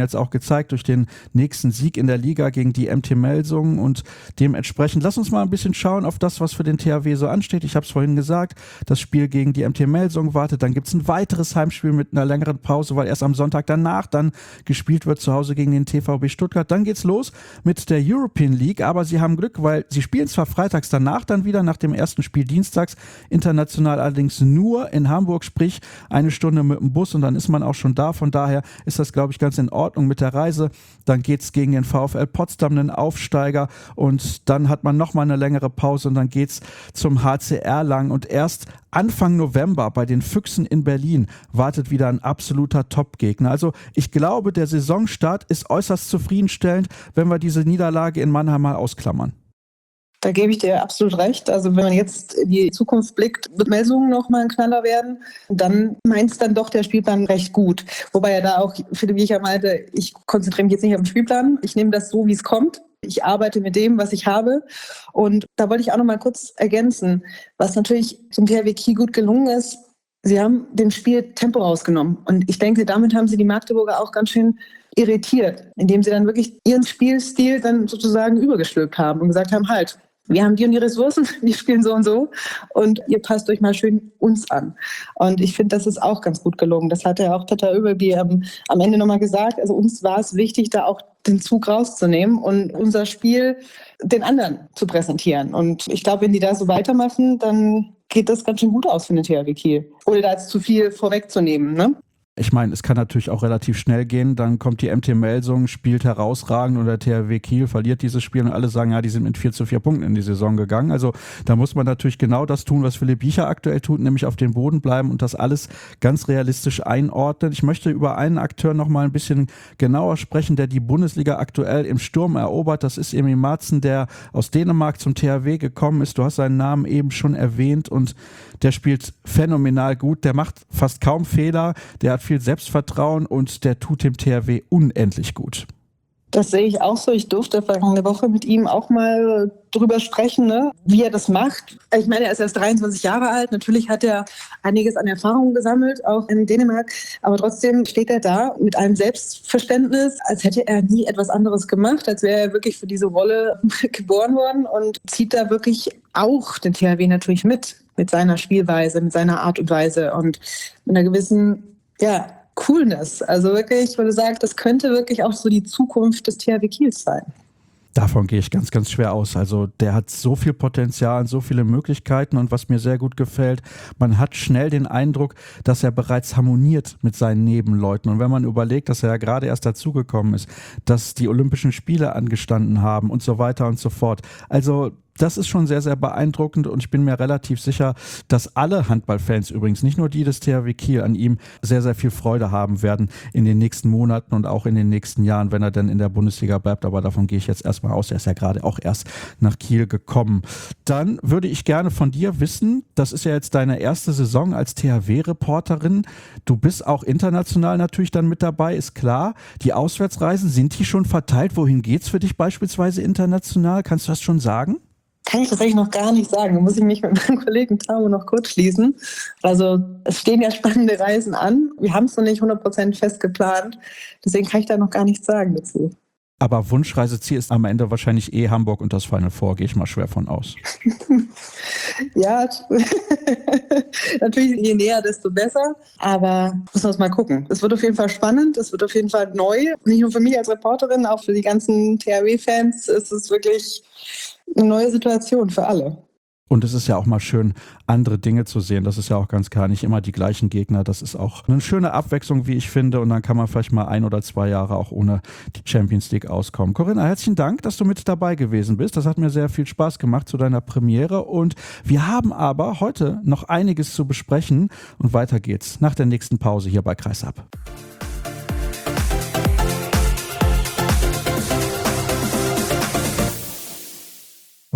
B: gezeigt durch den nächsten Sieg in der Liga gegen die MT Melsungen und dementsprechend lass uns mal ein bisschen schauen auf das, was für den THW so ansteht. Ich habe es vorhin gesagt, das Spiel gegen die MT Melsungen wartet, dann gibt es ein weiteres Heimspiel mit einer längeren Pause, weil erst am Sonntag danach dann gespielt wird zu Hause gegen den TVB Stuttgart. Dann geht's los mit der European League, aber sie haben Glück, weil sie spielen zwar freitags danach dann wieder, nach dem ersten Spiel dienstags, international allerdings nur in Hamburg, sprich 1 Stunde mit dem Bus und dann ist man auch schon da. Von daher ist das, glaube ich, ganz in Ordnung mit der Reise. Dann geht's gegen den VfL Potsdam, einen Aufsteiger, und dann hat man nochmal eine längere Pause und dann geht's zum HC Erlangen und erst Anfang November bei den Füchsen in Berlin wartet wieder ein absoluter Top-Gegner. Also ich glaube, der Saisonstart ist äußerst zufriedenstellend, wenn wir diese Niederlage in Mannheim mal ausklammern.
D: Da gebe ich dir absolut recht. Also wenn man jetzt in die Zukunft blickt, wird Melsungen noch mal ein Knaller werden. Dann meint dann doch der Spielplan recht gut. Wobei ja da auch Philipp Wiecher meinte, ich konzentriere mich jetzt nicht auf den Spielplan. Ich nehme das so, wie es kommt. Ich arbeite mit dem, was ich habe. Und da wollte ich auch noch mal kurz ergänzen, was natürlich zum THW Kiel gut gelungen ist. Sie haben dem Spiel Tempo rausgenommen. Und ich denke, damit haben sie die Magdeburger auch ganz schön irritiert, indem sie dann wirklich ihren Spielstil dann sozusagen übergestülpt haben und gesagt haben, halt, wir haben die und die Ressourcen, wir spielen so und so und ihr passt euch mal schön uns an. Und ich finde, das ist auch ganz gut gelungen. Das hat ja auch Petter Oeberg am Ende nochmal gesagt. Also uns war es wichtig, da auch den Zug rauszunehmen und unser Spiel den anderen zu präsentieren. Und ich glaube, wenn die da so weitermachen, dann geht das ganz schön gut aus für den THW Kiel. Ohne da jetzt zu viel vorwegzunehmen, ne?
B: Ich meine, es kann natürlich auch relativ schnell gehen, dann kommt die MT Melsungen, spielt herausragend und der THW Kiel verliert dieses Spiel und alle sagen, ja, die sind mit 4-4 Punkten in die Saison gegangen. Also da muss man natürlich genau das tun, was Philipp Wiecher aktuell tut, nämlich auf dem Boden bleiben und das alles ganz realistisch einordnen. Ich möchte über einen Akteur noch mal ein bisschen genauer sprechen, der die Bundesliga aktuell im Sturm erobert. Das ist Emil Madsen, der aus Dänemark zum THW gekommen ist. Du hast seinen Namen eben schon erwähnt und der spielt phänomenal gut. Der macht fast kaum Fehler, der hat viel Selbstvertrauen und der tut dem THW unendlich gut.
D: Das sehe ich auch so. Ich durfte vergangene Woche mit ihm auch mal drüber sprechen, ne? Wie er das macht. Ich meine, er ist erst 23 Jahre alt. Natürlich hat er einiges an Erfahrung gesammelt, auch in Dänemark. Aber trotzdem steht er da mit einem Selbstverständnis, als hätte er nie etwas anderes gemacht, als wäre er wirklich für diese Rolle geboren worden und zieht da wirklich auch den THW natürlich mit seiner Spielweise, mit seiner Art und Weise und mit einer gewissen, Coolness. Also wirklich, wo du sagst, das könnte wirklich auch so die Zukunft des THW Kiels sein.
B: Davon gehe ich ganz, ganz schwer aus. Also der hat so viel Potenzial, so viele Möglichkeiten und was mir sehr gut gefällt, man hat schnell den Eindruck, dass er bereits harmoniert mit seinen Nebenleuten. Und wenn man überlegt, dass er ja gerade erst dazugekommen ist, dass die Olympischen Spiele angestanden haben und so weiter und so fort. Also das ist schon sehr, sehr beeindruckend und ich bin mir relativ sicher, dass alle Handballfans übrigens, nicht nur die des THW Kiel, an ihm sehr, sehr viel Freude haben werden in den nächsten Monaten und auch in den nächsten Jahren, wenn er denn in der Bundesliga bleibt. Aber davon gehe ich jetzt erstmal aus. Er ist ja gerade auch erst nach Kiel gekommen. Dann würde ich gerne von dir wissen, das ist ja jetzt deine erste Saison als THW-Reporterin. Du bist auch international natürlich dann mit dabei, ist klar. Die Auswärtsreisen, sind die schon verteilt? Wohin geht's für dich beispielsweise international? Kannst du das schon sagen?
D: Kann ich tatsächlich noch gar nicht sagen. Da muss ich mich mit meinem Kollegen Tamo noch kurz schließen. Also es stehen ja spannende Reisen an. Wir haben es noch nicht 100% fest geplant. Deswegen kann ich da noch gar nichts sagen dazu.
B: Aber Wunschreiseziel ist am Ende wahrscheinlich Hamburg und das Final Four, gehe ich mal schwer von aus.
D: Ja, natürlich je näher, desto besser. Aber müssen wir uns mal gucken. Es wird auf jeden Fall spannend, es wird auf jeden Fall neu. Nicht nur für mich als Reporterin, auch für die ganzen THW-Fans ist es wirklich eine neue Situation für alle.
B: Und es ist ja auch mal schön, andere Dinge zu sehen. Das ist ja auch ganz klar, nicht immer die gleichen Gegner. Das ist auch eine schöne Abwechslung, wie ich finde. Und dann kann man vielleicht mal 1 oder 2 Jahre auch ohne die Champions League auskommen. Corinna, herzlichen Dank, dass du mit dabei gewesen bist. Das hat mir sehr viel Spaß gemacht zu deiner Premiere. Und wir haben aber heute noch einiges zu besprechen. Und weiter geht's nach der nächsten Pause hier bei Kreisab.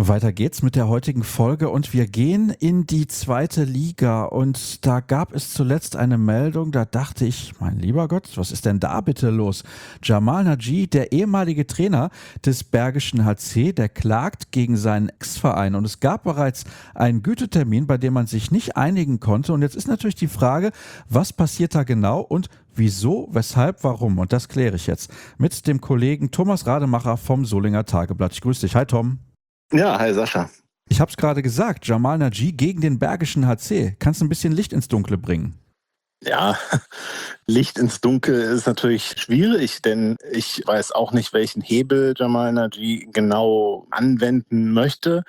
B: Weiter geht's mit der heutigen Folge und wir gehen in die zweite Liga und da gab es zuletzt eine Meldung, da dachte ich, mein lieber Gott, was ist denn da bitte los? Jamal Naji, der ehemalige Trainer des Bergischen HC, der klagt gegen seinen Ex-Verein und es gab bereits einen Gütetermin, bei dem man sich nicht einigen konnte und jetzt ist natürlich die Frage, was passiert da genau und wieso, weshalb, warum? Und das kläre ich jetzt mit dem Kollegen Thomas Rademacher vom Solinger Tageblatt. Ich grüße dich. Hi Tom.
E: Ja, hi Sascha.
B: Ich habe es gerade gesagt, Jamal Naji gegen den Bergischen HC. Kannst du ein bisschen Licht ins Dunkle bringen?
E: Ja, Licht ins Dunkel ist natürlich schwierig, denn ich weiß auch nicht, welchen Hebel Jamal Naji genau anwenden möchte,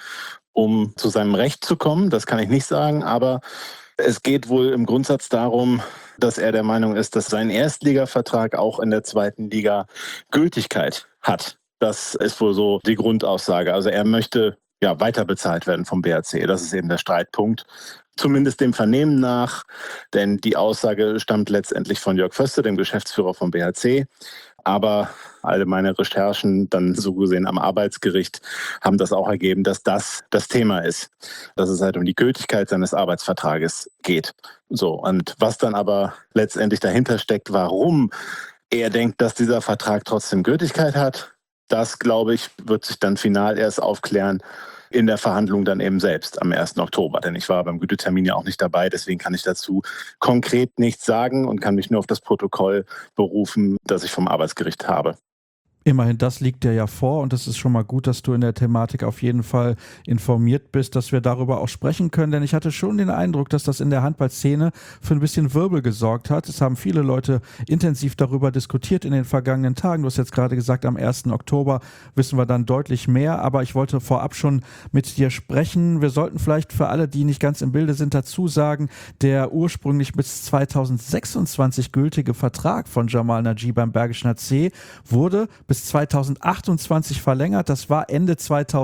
E: um zu seinem Recht zu kommen. Das kann ich nicht sagen, aber es geht wohl im Grundsatz darum, dass er der Meinung ist, dass sein Erstligavertrag auch in der zweiten Liga Gültigkeit hat. Das ist wohl so die Grundaussage. Also er möchte ja weiter bezahlt werden vom BHC. Das ist eben der Streitpunkt. Zumindest dem Vernehmen nach, denn die Aussage stammt letztendlich von Jörg Föste, dem Geschäftsführer vom BHC. Aber alle meine Recherchen, dann so gesehen am Arbeitsgericht, haben das auch ergeben, dass das das Thema ist. Dass es halt um die Gültigkeit seines Arbeitsvertrages geht. So, und was dann aber letztendlich dahinter steckt, warum er denkt, dass dieser Vertrag trotzdem Gültigkeit hat, das, glaube ich, wird sich dann final erst aufklären in der Verhandlung dann eben selbst am 1. Oktober. Denn ich war beim Gütetermin ja auch nicht dabei, deswegen kann ich dazu konkret nichts sagen und kann mich nur auf das Protokoll berufen, das ich vom Arbeitsgericht habe.
B: Immerhin, das liegt dir ja vor und es ist schon mal gut, dass du in der Thematik auf jeden Fall informiert bist, dass wir darüber auch sprechen können, denn ich hatte schon den Eindruck, dass das in der Handballszene für ein bisschen Wirbel gesorgt hat. Es haben viele Leute intensiv darüber diskutiert in den vergangenen Tagen. Du hast jetzt gerade gesagt, am 1. Oktober wissen wir dann deutlich mehr, aber ich wollte vorab schon mit dir sprechen. Wir sollten vielleicht für alle, die nicht ganz im Bilde sind, dazu sagen, der ursprünglich bis 2026 gültige Vertrag von Jamal Naji beim Bergischen HC wurde bis 2028 verlängert. Das war Ende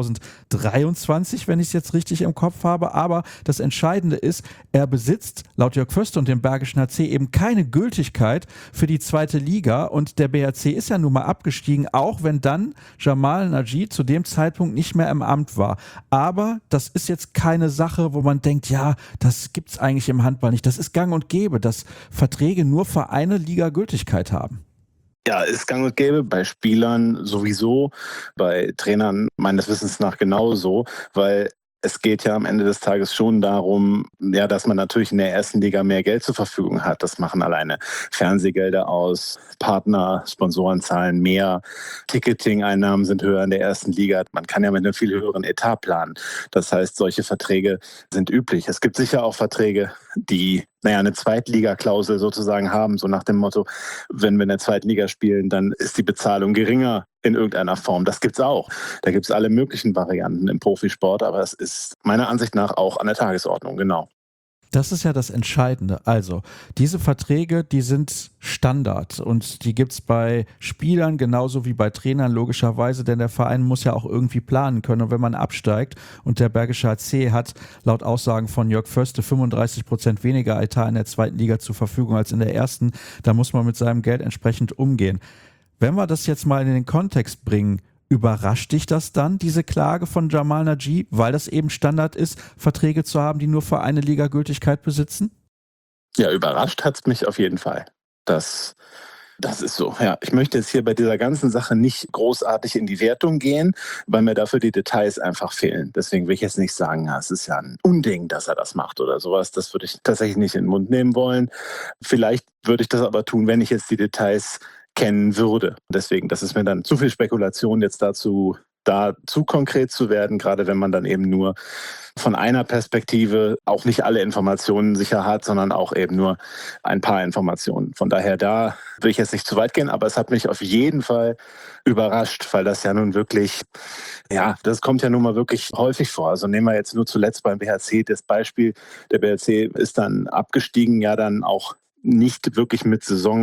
B: 2023, wenn ich es jetzt richtig im Kopf habe. Aber das Entscheidende ist, er besitzt laut Jörg Föste und dem Bergischen HC eben keine Gültigkeit für die zweite Liga. Und der BHC ist ja nun mal abgestiegen, auch wenn dann Jamal Naji zu dem Zeitpunkt nicht mehr im Amt war. Aber das ist jetzt keine Sache, wo man denkt, ja, das gibt es eigentlich im Handball nicht. Das ist gang und gäbe, dass Verträge nur für eine Liga Gültigkeit haben.
E: Ja, ist gang und gäbe, bei Spielern sowieso, bei Trainern meines Wissens nach genauso, weil es geht ja am Ende des Tages schon darum, ja, dass man natürlich in der ersten Liga mehr Geld zur Verfügung hat. Das machen alleine Fernsehgelder aus, Partner, Sponsoren zahlen mehr, Ticketing-Einnahmen sind höher in der ersten Liga. Man kann ja mit einem viel höheren Etat planen. Das heißt, solche Verträge sind üblich. Es gibt sicher auch Verträge, die eine Zweitliga-Klausel sozusagen haben, so nach dem Motto, wenn wir in der zweiten Liga spielen, dann ist die Bezahlung geringer in irgendeiner Form. Das gibt's auch. Da gibt's alle möglichen Varianten im Profisport, aber es ist meiner Ansicht nach auch an der Tagesordnung, genau.
B: Das ist ja das Entscheidende. Also, diese Verträge, die sind Standard und die gibt's bei Spielern genauso wie bei Trainern logischerweise, denn der Verein muss ja auch irgendwie planen können. Und wenn man absteigt und der Bergische HC hat laut Aussagen von Jörg Föste 35% weniger Etat in der zweiten Liga zur Verfügung als in der ersten, da muss man mit seinem Geld entsprechend umgehen. Wenn wir das jetzt mal in den Kontext bringen, überrascht dich das dann, diese Klage von Jamal Naji, weil das eben Standard ist, Verträge zu haben, die nur für eine Liga Gültigkeit besitzen?
E: Ja, überrascht hat's mich auf jeden Fall. Das ist so. Ja, ich möchte jetzt hier bei dieser ganzen Sache nicht großartig in die Wertung gehen, weil mir dafür die Details einfach fehlen. Deswegen will ich jetzt nicht sagen, es ist ja ein Unding, dass er das macht oder sowas. Das würde ich tatsächlich nicht in den Mund nehmen wollen. Vielleicht würde ich das aber tun, wenn ich jetzt die Details kennen würde. Deswegen, das ist mir dann zu viel Spekulation, jetzt dazu da zu konkret zu werden, gerade wenn man dann eben nur von einer Perspektive auch nicht alle Informationen sicher hat, sondern auch eben nur ein paar Informationen. Von daher, da will ich jetzt nicht zu weit gehen, aber es hat mich auf jeden Fall überrascht, weil das ja nun wirklich, ja, das kommt ja nun mal wirklich häufig vor. Also nehmen wir jetzt nur zuletzt beim BHC das Beispiel, der BHC ist dann abgestiegen, ja dann auch nicht wirklich mit Saisonende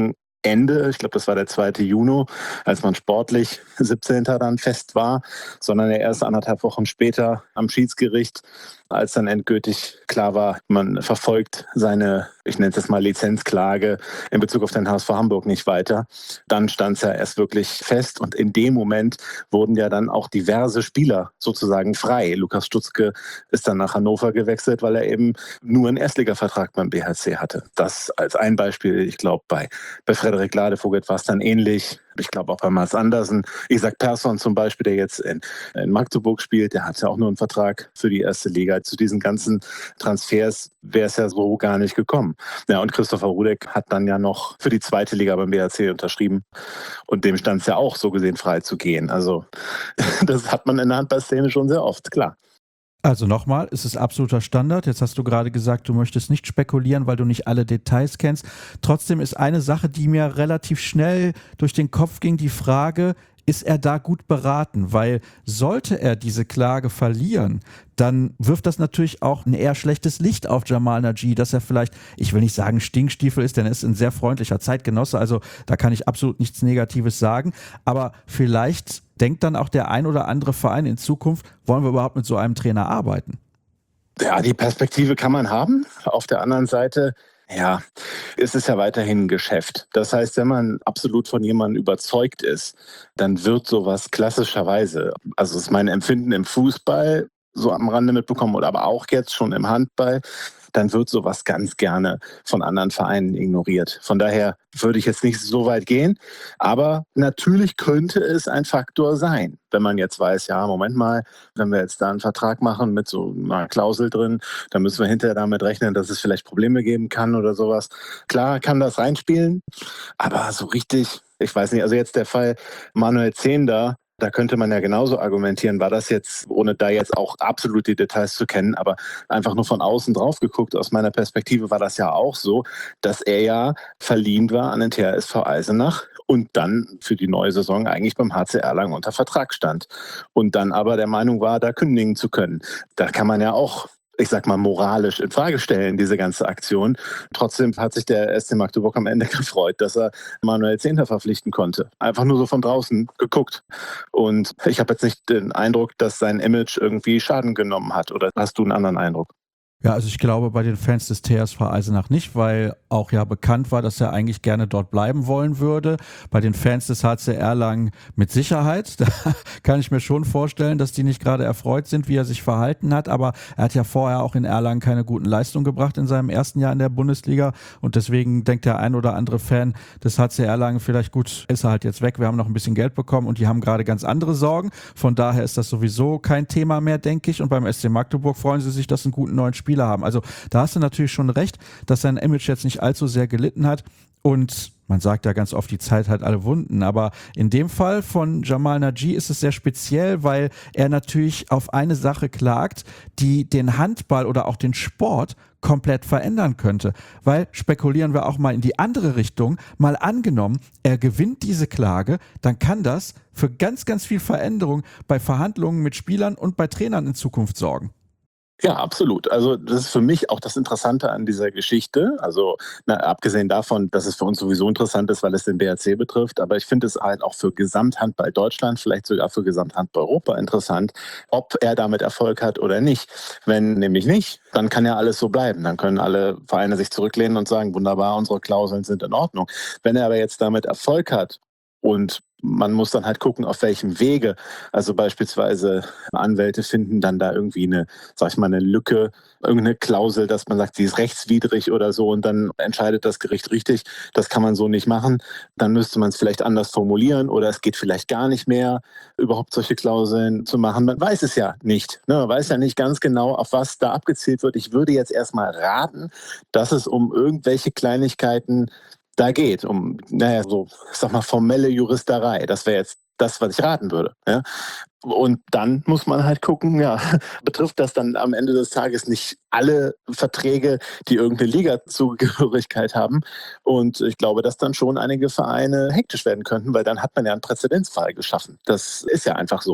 E: Ende, ich glaube, das war der 2. Juni, als man sportlich 17. dann fest war, sondern erst 1,5 Wochen später am Schiedsgericht, als dann endgültig klar war, man verfolgt seine, ich nenne es jetzt mal Lizenzklage in Bezug auf den HSV Hamburg nicht weiter. Dann stand es ja erst wirklich fest und in dem Moment wurden ja dann auch diverse Spieler sozusagen frei. Lukas Stutzke ist dann nach Hannover gewechselt, weil er eben nur einen Erstligavertrag beim BHC hatte. Das als ein Beispiel. Ich glaube, bei Frederik Ladevogel war es dann ähnlich. Ich glaube auch bei Mats Andersen. Isaac Persson zum Beispiel, der jetzt in Magdeburg spielt, der hat ja auch nur einen Vertrag für die erste Liga. Zu diesen ganzen Transfers wäre es ja so gar nicht gekommen. Ja, und Christopher Rudek hat dann ja noch für die zweite Liga beim BHC unterschrieben. Und dem stand es ja auch so gesehen frei zu gehen. Also das hat man in der Handballszene schon sehr oft, klar.
B: Also nochmal, es ist absoluter Standard. Jetzt hast du gerade gesagt, du möchtest nicht spekulieren, weil du nicht alle Details kennst. Trotzdem ist eine Sache, die mir relativ schnell durch den Kopf ging, die Frage, ist er da gut beraten? Weil sollte er diese Klage verlieren, dann wirft das natürlich auch ein eher schlechtes Licht auf Jamal Naji, dass er vielleicht, ich will nicht sagen Stinkstiefel ist, denn er ist ein sehr freundlicher Zeitgenosse, also da kann ich absolut nichts Negatives sagen, aber vielleicht denkt dann auch der ein oder andere Verein in Zukunft, wollen wir überhaupt mit so einem Trainer arbeiten?
E: Ja, die Perspektive kann man haben. Auf der anderen Seite, ja, es ist ja weiterhin ein Geschäft. Das heißt, wenn man absolut von jemandem überzeugt ist, dann wird sowas klassischerweise, also das ist mein Empfinden im Fußball, so am Rande mitbekommen oder aber auch jetzt schon im Handball, dann wird sowas ganz gerne von anderen Vereinen ignoriert. Von daher würde ich jetzt nicht so weit gehen. Aber natürlich könnte es ein Faktor sein, wenn man jetzt weiß, ja, Moment mal, wenn wir jetzt da einen Vertrag machen mit so einer Klausel drin, dann müssen wir hinterher damit rechnen, dass es vielleicht Probleme geben kann oder sowas. Klar kann das reinspielen, aber so richtig, ich weiß nicht, also jetzt der Fall Manuel Zehnder, da könnte man ja genauso argumentieren, war das jetzt, ohne da jetzt auch absolut die Details zu kennen, aber einfach nur von außen drauf geguckt, aus meiner Perspektive war das ja auch so, dass er ja verliehen war an den THSV Eisenach und dann für die neue Saison eigentlich beim HC Erlangen unter Vertrag stand und dann aber der Meinung war, da kündigen zu können. Da kann man ja auch, ich sag mal, moralisch in Frage stellen, diese ganze Aktion. Trotzdem hat sich der SC Magdeburg am Ende gefreut, dass er Manuel Zehnder verpflichten konnte. Einfach nur so von draußen geguckt. Und ich habe jetzt nicht den Eindruck, dass sein Image irgendwie Schaden genommen hat. Oder hast du einen anderen Eindruck?
B: Ja, also ich glaube bei den Fans des TSV Eisenach nicht, weil auch ja bekannt war, dass er eigentlich gerne dort bleiben wollen würde. Bei den Fans des HC Erlangen mit Sicherheit. Da kann ich mir schon vorstellen, dass die nicht gerade erfreut sind, wie er sich verhalten hat. Aber er hat ja vorher auch in Erlangen keine guten Leistungen gebracht in seinem ersten Jahr in der Bundesliga. Und deswegen denkt der ein oder andere Fan des HC Erlangen vielleicht, gut, ist er halt jetzt weg. Wir haben noch ein bisschen Geld bekommen und die haben gerade ganz andere Sorgen. Von daher ist das sowieso kein Thema mehr, denke ich. Und beim SC Magdeburg freuen sie sich, dass sie einen guten neuen Spieler haben. Also da hast du natürlich schon recht, dass sein Image jetzt nicht allzu sehr gelitten hat und man sagt ja ganz oft, die Zeit hat alle Wunden, aber in dem Fall von Jamal Naji ist es sehr speziell, weil er natürlich auf eine Sache klagt, die den Handball oder auch den Sport komplett verändern könnte. Weil, spekulieren wir auch mal in die andere Richtung, mal angenommen, er gewinnt diese Klage, dann kann das für ganz, ganz viel Veränderung bei Verhandlungen mit Spielern und bei Trainern in Zukunft sorgen.
E: Ja, absolut. Also das ist für mich auch das Interessante an dieser Geschichte. Also abgesehen davon, dass es für uns sowieso interessant ist, weil es den BRC betrifft, aber ich finde es halt auch für Gesamthandball Deutschland, vielleicht sogar für Gesamthandball Europa interessant, ob er damit Erfolg hat oder nicht. Wenn nämlich nicht, dann kann ja alles so bleiben. Dann können alle Vereine sich zurücklehnen und sagen, wunderbar, unsere Klauseln sind in Ordnung. Wenn er aber jetzt damit Erfolg hat und man muss dann halt gucken, auf welchem Wege. Also beispielsweise Anwälte finden dann da irgendwie eine, sag ich mal, eine Lücke, irgendeine Klausel, dass man sagt, die ist rechtswidrig oder so und dann entscheidet das Gericht richtig. Das kann man so nicht machen. Dann müsste man es vielleicht anders formulieren oder es geht vielleicht gar nicht mehr, überhaupt solche Klauseln zu machen. Man weiß es ja nicht. Ne? Man weiß ja nicht ganz genau, auf was da abgezielt wird. Ich würde jetzt erstmal raten, dass es um irgendwelche Kleinigkeiten da geht, um, so, ich sag mal, formelle Juristerei. Das wäre jetzt das, was ich raten würde. Ja? Und dann muss man halt gucken, ja, betrifft das dann am Ende des Tages nicht alle Verträge, die irgendeine Liga-Zugehörigkeit haben. Und ich glaube, dass dann schon einige Vereine hektisch werden könnten, weil dann hat man ja einen Präzedenzfall geschaffen. Das ist ja einfach so.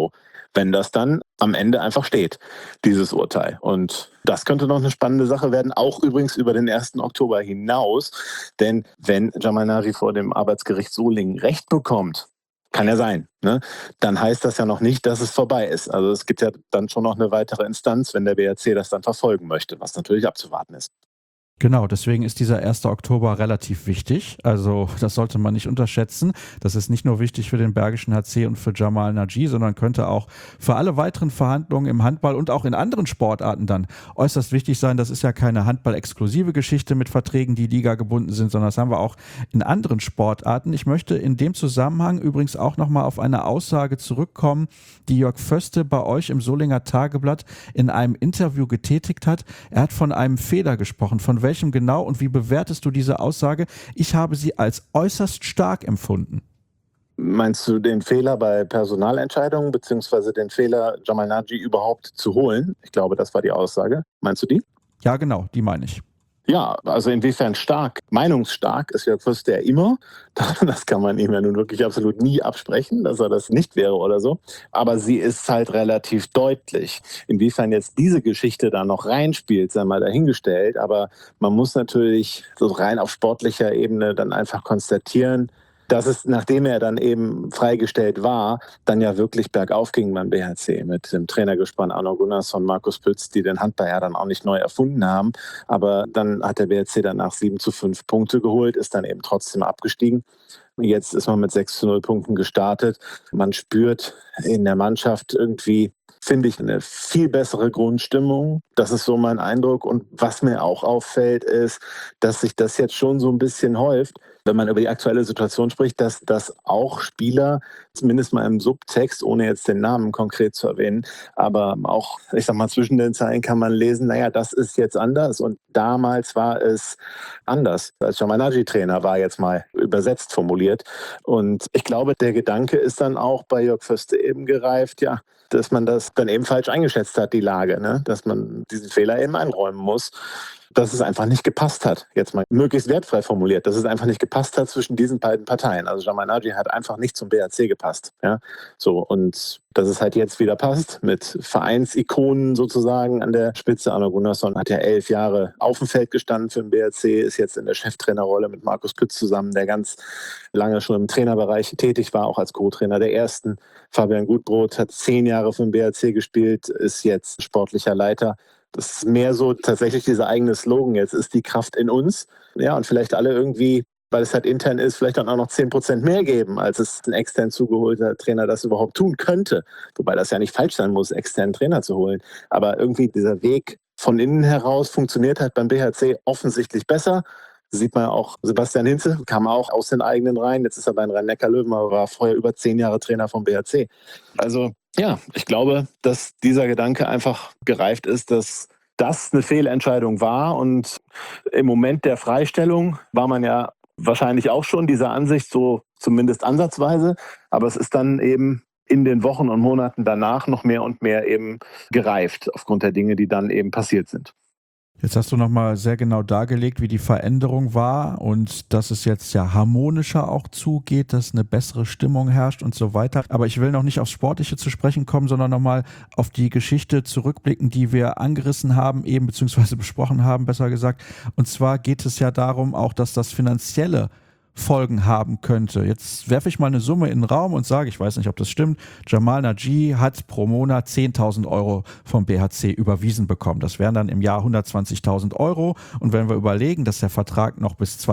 E: wenn das dann am Ende einfach steht, dieses Urteil. Und das könnte noch eine spannende Sache werden, auch übrigens über den 1. Oktober hinaus. Denn wenn Jamal Naji vor dem Arbeitsgericht Solingen Recht bekommt, kann ja sein, ne? Dann heißt das ja noch nicht, dass es vorbei ist. Also es gibt ja dann schon noch eine weitere Instanz, wenn der BRC das dann verfolgen möchte, was natürlich abzuwarten ist.
B: Genau, deswegen ist dieser 1. Oktober relativ wichtig. Also das sollte man nicht unterschätzen. Das ist nicht nur wichtig für den Bergischen HC und für Jamal Naji, sondern könnte auch für alle weiteren Verhandlungen im Handball und auch in anderen Sportarten dann äußerst wichtig sein. Das ist ja keine handball-exklusive Geschichte mit Verträgen, die Liga gebunden sind, sondern das haben wir auch in anderen Sportarten. Ich möchte in dem Zusammenhang übrigens auch nochmal auf eine Aussage zurückkommen, die Jörg Föste bei euch im Solinger Tageblatt in einem Interview getätigt hat. Er hat von einem Fehler gesprochen. Von welchem genau und wie bewertest du diese Aussage? Ich habe sie als äußerst stark empfunden.
E: Meinst du den Fehler bei Personalentscheidungen beziehungsweise den Fehler, Jamal Naji überhaupt zu holen? Ich glaube, das war die Aussage. Meinst du die?
B: Ja, genau, die meine ich.
E: Ja, also inwiefern stark, meinungsstark ist Jörg Föste ja immer. Das kann man ihm ja nun wirklich absolut nie absprechen, dass er das nicht wäre oder so. Aber sie ist halt relativ deutlich. Inwiefern jetzt diese Geschichte da noch reinspielt, sei mal dahingestellt. Aber man muss natürlich so rein auf sportlicher Ebene dann einfach konstatieren, dass es, nachdem er dann eben freigestellt war, dann ja wirklich bergauf ging beim BHC mit dem Trainergespann Arno Gunnarsson, Markus Pütz, die den Handball ja dann auch nicht neu erfunden haben. Aber dann hat der BHC danach 7-5 Punkte geholt, ist dann eben trotzdem abgestiegen. Jetzt ist man mit 6-0 Punkten gestartet. Man spürt in der Mannschaft irgendwie, finde ich, eine viel bessere Grundstimmung. Das ist so mein Eindruck. Und was mir auch auffällt, ist, dass sich das jetzt schon so ein bisschen häuft, wenn man über die aktuelle Situation spricht, dass auch Spieler, zumindest mal im Subtext, ohne jetzt den Namen konkret zu erwähnen, aber auch, ich sag mal, zwischen den Zeilen kann man lesen, naja, das ist jetzt anders und damals war es anders. Als Jamal Naji Trainer war, jetzt mal übersetzt formuliert. Und ich glaube, der Gedanke ist dann auch bei Jörg Föste eben gereift, ja, dass man das dann eben falsch eingeschätzt hat, die Lage, ne? Dass man diesen Fehler eben einräumen muss, dass es einfach nicht gepasst hat, jetzt mal möglichst wertfrei formuliert, dass es einfach nicht gepasst hat zwischen diesen beiden Parteien. Also Jamal Naji hat einfach nicht zum BHC gepasst. Ja? So, und dass es halt jetzt wieder passt, mit Vereinsikonen sozusagen an der Spitze. Arno Gunnarsson hat ja 11 Jahre auf dem Feld gestanden für den BHC, ist jetzt in der Cheftrainerrolle mit Markus Pütz zusammen, der ganz lange schon im Trainerbereich tätig war, auch als Co-Trainer der Ersten. Fabian Gutbrot hat 10 Jahre für den BHC gespielt, ist jetzt sportlicher Leiter. Das ist mehr so tatsächlich dieser eigene Slogan, jetzt ist die Kraft in uns. Ja, und vielleicht alle irgendwie, weil es halt intern ist, vielleicht dann auch noch 10% mehr geben, als es ein extern zugeholter Trainer das überhaupt tun könnte. Wobei das ja nicht falsch sein muss, externen Trainer zu holen. Aber irgendwie dieser Weg von innen heraus funktioniert halt beim BHC offensichtlich besser. Sieht man auch, Sebastian Hinze kam auch aus den eigenen Reihen. Jetzt ist er bei den Rhein-Neckar-Löwen, aber war vorher über 10 Jahre Trainer vom BHC. Also ja, ich glaube, dass dieser Gedanke einfach gereift ist, dass das eine Fehlentscheidung war. Und im Moment der Freistellung war man ja wahrscheinlich auch schon dieser Ansicht, so zumindest ansatzweise. Aber es ist dann eben in den Wochen und Monaten danach noch mehr und mehr eben gereift, aufgrund der Dinge, die dann eben passiert sind.
B: Jetzt hast du nochmal sehr genau dargelegt, wie die Veränderung war und dass es jetzt ja harmonischer auch zugeht, dass eine bessere Stimmung herrscht und so weiter. Aber ich will noch nicht aufs Sportliche zu sprechen kommen, sondern nochmal auf die Geschichte zurückblicken, die wir angerissen haben, eben beziehungsweise besprochen haben, besser gesagt. Und zwar geht es ja darum auch, dass das Finanzielle Folgen haben könnte. Jetzt werfe ich mal eine Summe in den Raum und sage, ich weiß nicht, ob das stimmt, Jamal Naji hat pro Monat 10.000 Euro vom BHC überwiesen bekommen. Das wären dann im Jahr 120.000 Euro. Und wenn wir überlegen, dass der Vertrag noch bis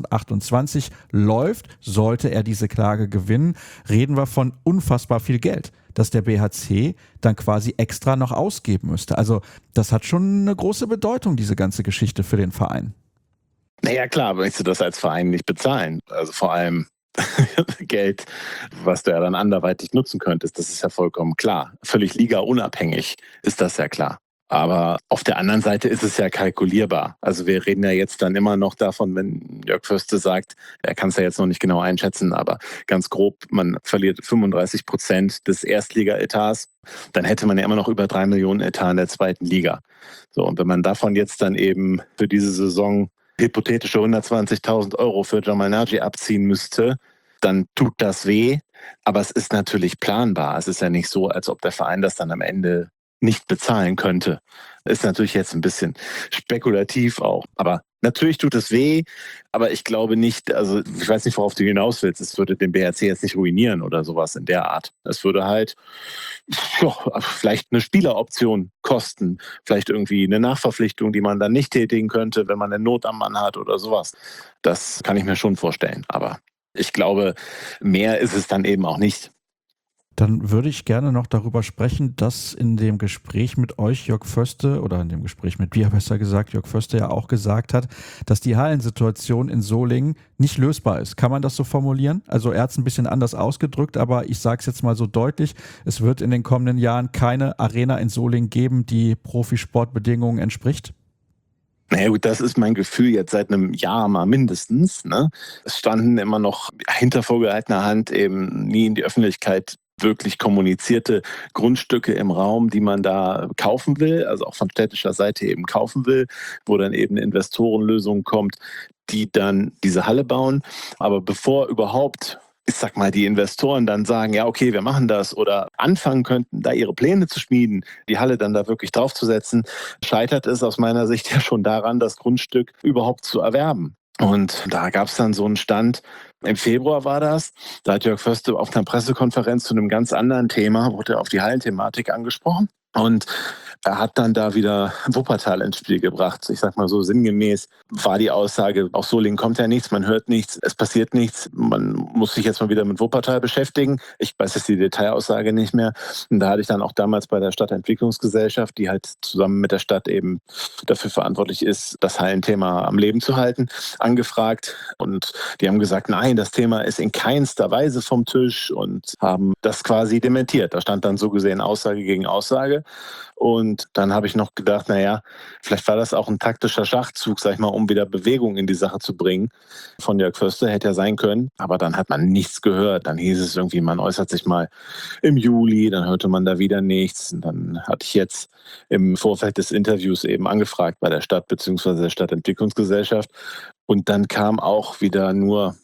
B: 2028 läuft, sollte er diese Klage gewinnen, reden wir von unfassbar viel Geld, dass der BHC dann quasi extra noch ausgeben müsste. Also das hat schon eine große Bedeutung, diese ganze Geschichte für den Verein.
E: Naja, klar, möchtest du das als Verein nicht bezahlen. Also vor allem Geld, was du ja dann anderweitig nutzen könntest, das ist ja vollkommen klar. Völlig ligaunabhängig ist das ja klar. Aber auf der anderen Seite ist es ja kalkulierbar. Also wir reden ja jetzt dann immer noch davon, wenn Jörg Föste sagt, er kann es ja jetzt noch nicht genau einschätzen, aber ganz grob, man verliert 35% des Erstliga-Etats, dann hätte man ja immer noch über 3 Millionen Etat in der zweiten Liga. So, und wenn man davon jetzt dann eben für diese Saison hypothetische 120.000 Euro für Jamal Naji abziehen müsste, dann tut das weh. Aber es ist natürlich planbar. Es ist ja nicht so, als ob der Verein das dann am Ende nicht bezahlen könnte. Ist natürlich jetzt ein bisschen spekulativ auch. Aber natürlich tut es weh, aber ich glaube nicht, also ich weiß nicht, worauf du hinaus willst. Es würde den BRC jetzt nicht ruinieren oder sowas in der Art. Es würde halt vielleicht eine Spieleroption kosten, vielleicht irgendwie eine Nachverpflichtung, die man dann nicht tätigen könnte, wenn man eine Not am Mann hat oder sowas. Das kann ich mir schon vorstellen. Aber ich glaube, mehr ist es dann eben auch nicht.
B: Dann würde ich gerne noch darüber sprechen, dass in dem Gespräch mit euch Jörg Föste, oder in dem Gespräch mit dir besser gesagt, Jörg Föste ja auch gesagt hat, dass die Hallensituation in Solingen nicht lösbar ist. Kann man das so formulieren? Also er hat es ein bisschen anders ausgedrückt, aber ich sage es jetzt mal so deutlich, es wird in den kommenden Jahren keine Arena in Solingen geben, die Profisportbedingungen entspricht.
E: Naja gut, das ist mein Gefühl jetzt seit einem Jahr mal mindestens. Ne? Es standen immer noch hinter vorgehaltener Hand eben nie in die Öffentlichkeit wirklich kommunizierte Grundstücke im Raum, die man da kaufen will, also auch von städtischer Seite eben kaufen will, wo dann eben eine Investorenlösung kommt, die dann diese Halle bauen. Aber bevor überhaupt, ich sag mal, die Investoren dann sagen, ja okay, wir machen das oder anfangen könnten, da ihre Pläne zu schmieden, die Halle dann da wirklich draufzusetzen, scheitert es aus meiner Sicht ja schon daran, das Grundstück überhaupt zu erwerben. Und da gab es dann so einen Stand, im Februar war das, da hat Jörg Föste auf einer Pressekonferenz zu einem ganz anderen Thema, wurde er auf die Hallenthematik angesprochen und er hat dann da wieder Wuppertal ins Spiel gebracht. Ich sag mal so sinngemäß war die Aussage, aus Solingen kommt ja nichts, man hört nichts, es passiert nichts, man muss sich jetzt mal wieder mit Wuppertal beschäftigen. Ich weiß jetzt die Detailaussage nicht mehr. Und da hatte ich dann auch damals bei der Stadtentwicklungsgesellschaft, die halt zusammen mit der Stadt eben dafür verantwortlich ist, das Hallenthema am Leben zu halten, angefragt. Und die haben gesagt, nein, das Thema ist in keinster Weise vom Tisch und haben das quasi dementiert. Da stand dann so gesehen Aussage gegen Aussage. Und dann habe ich noch gedacht, naja, vielleicht war das auch ein taktischer Schachzug, sag ich mal, um wieder Bewegung in die Sache zu bringen. Von Jörg Föste hätte ja sein können, aber dann hat man nichts gehört. Dann hieß es irgendwie, man äußert sich mal im Juli, dann hörte man da wieder nichts. Und dann hatte ich jetzt im Vorfeld des Interviews eben angefragt bei der Stadt bzw. der Stadtentwicklungsgesellschaft. Und dann kam auch wieder nur,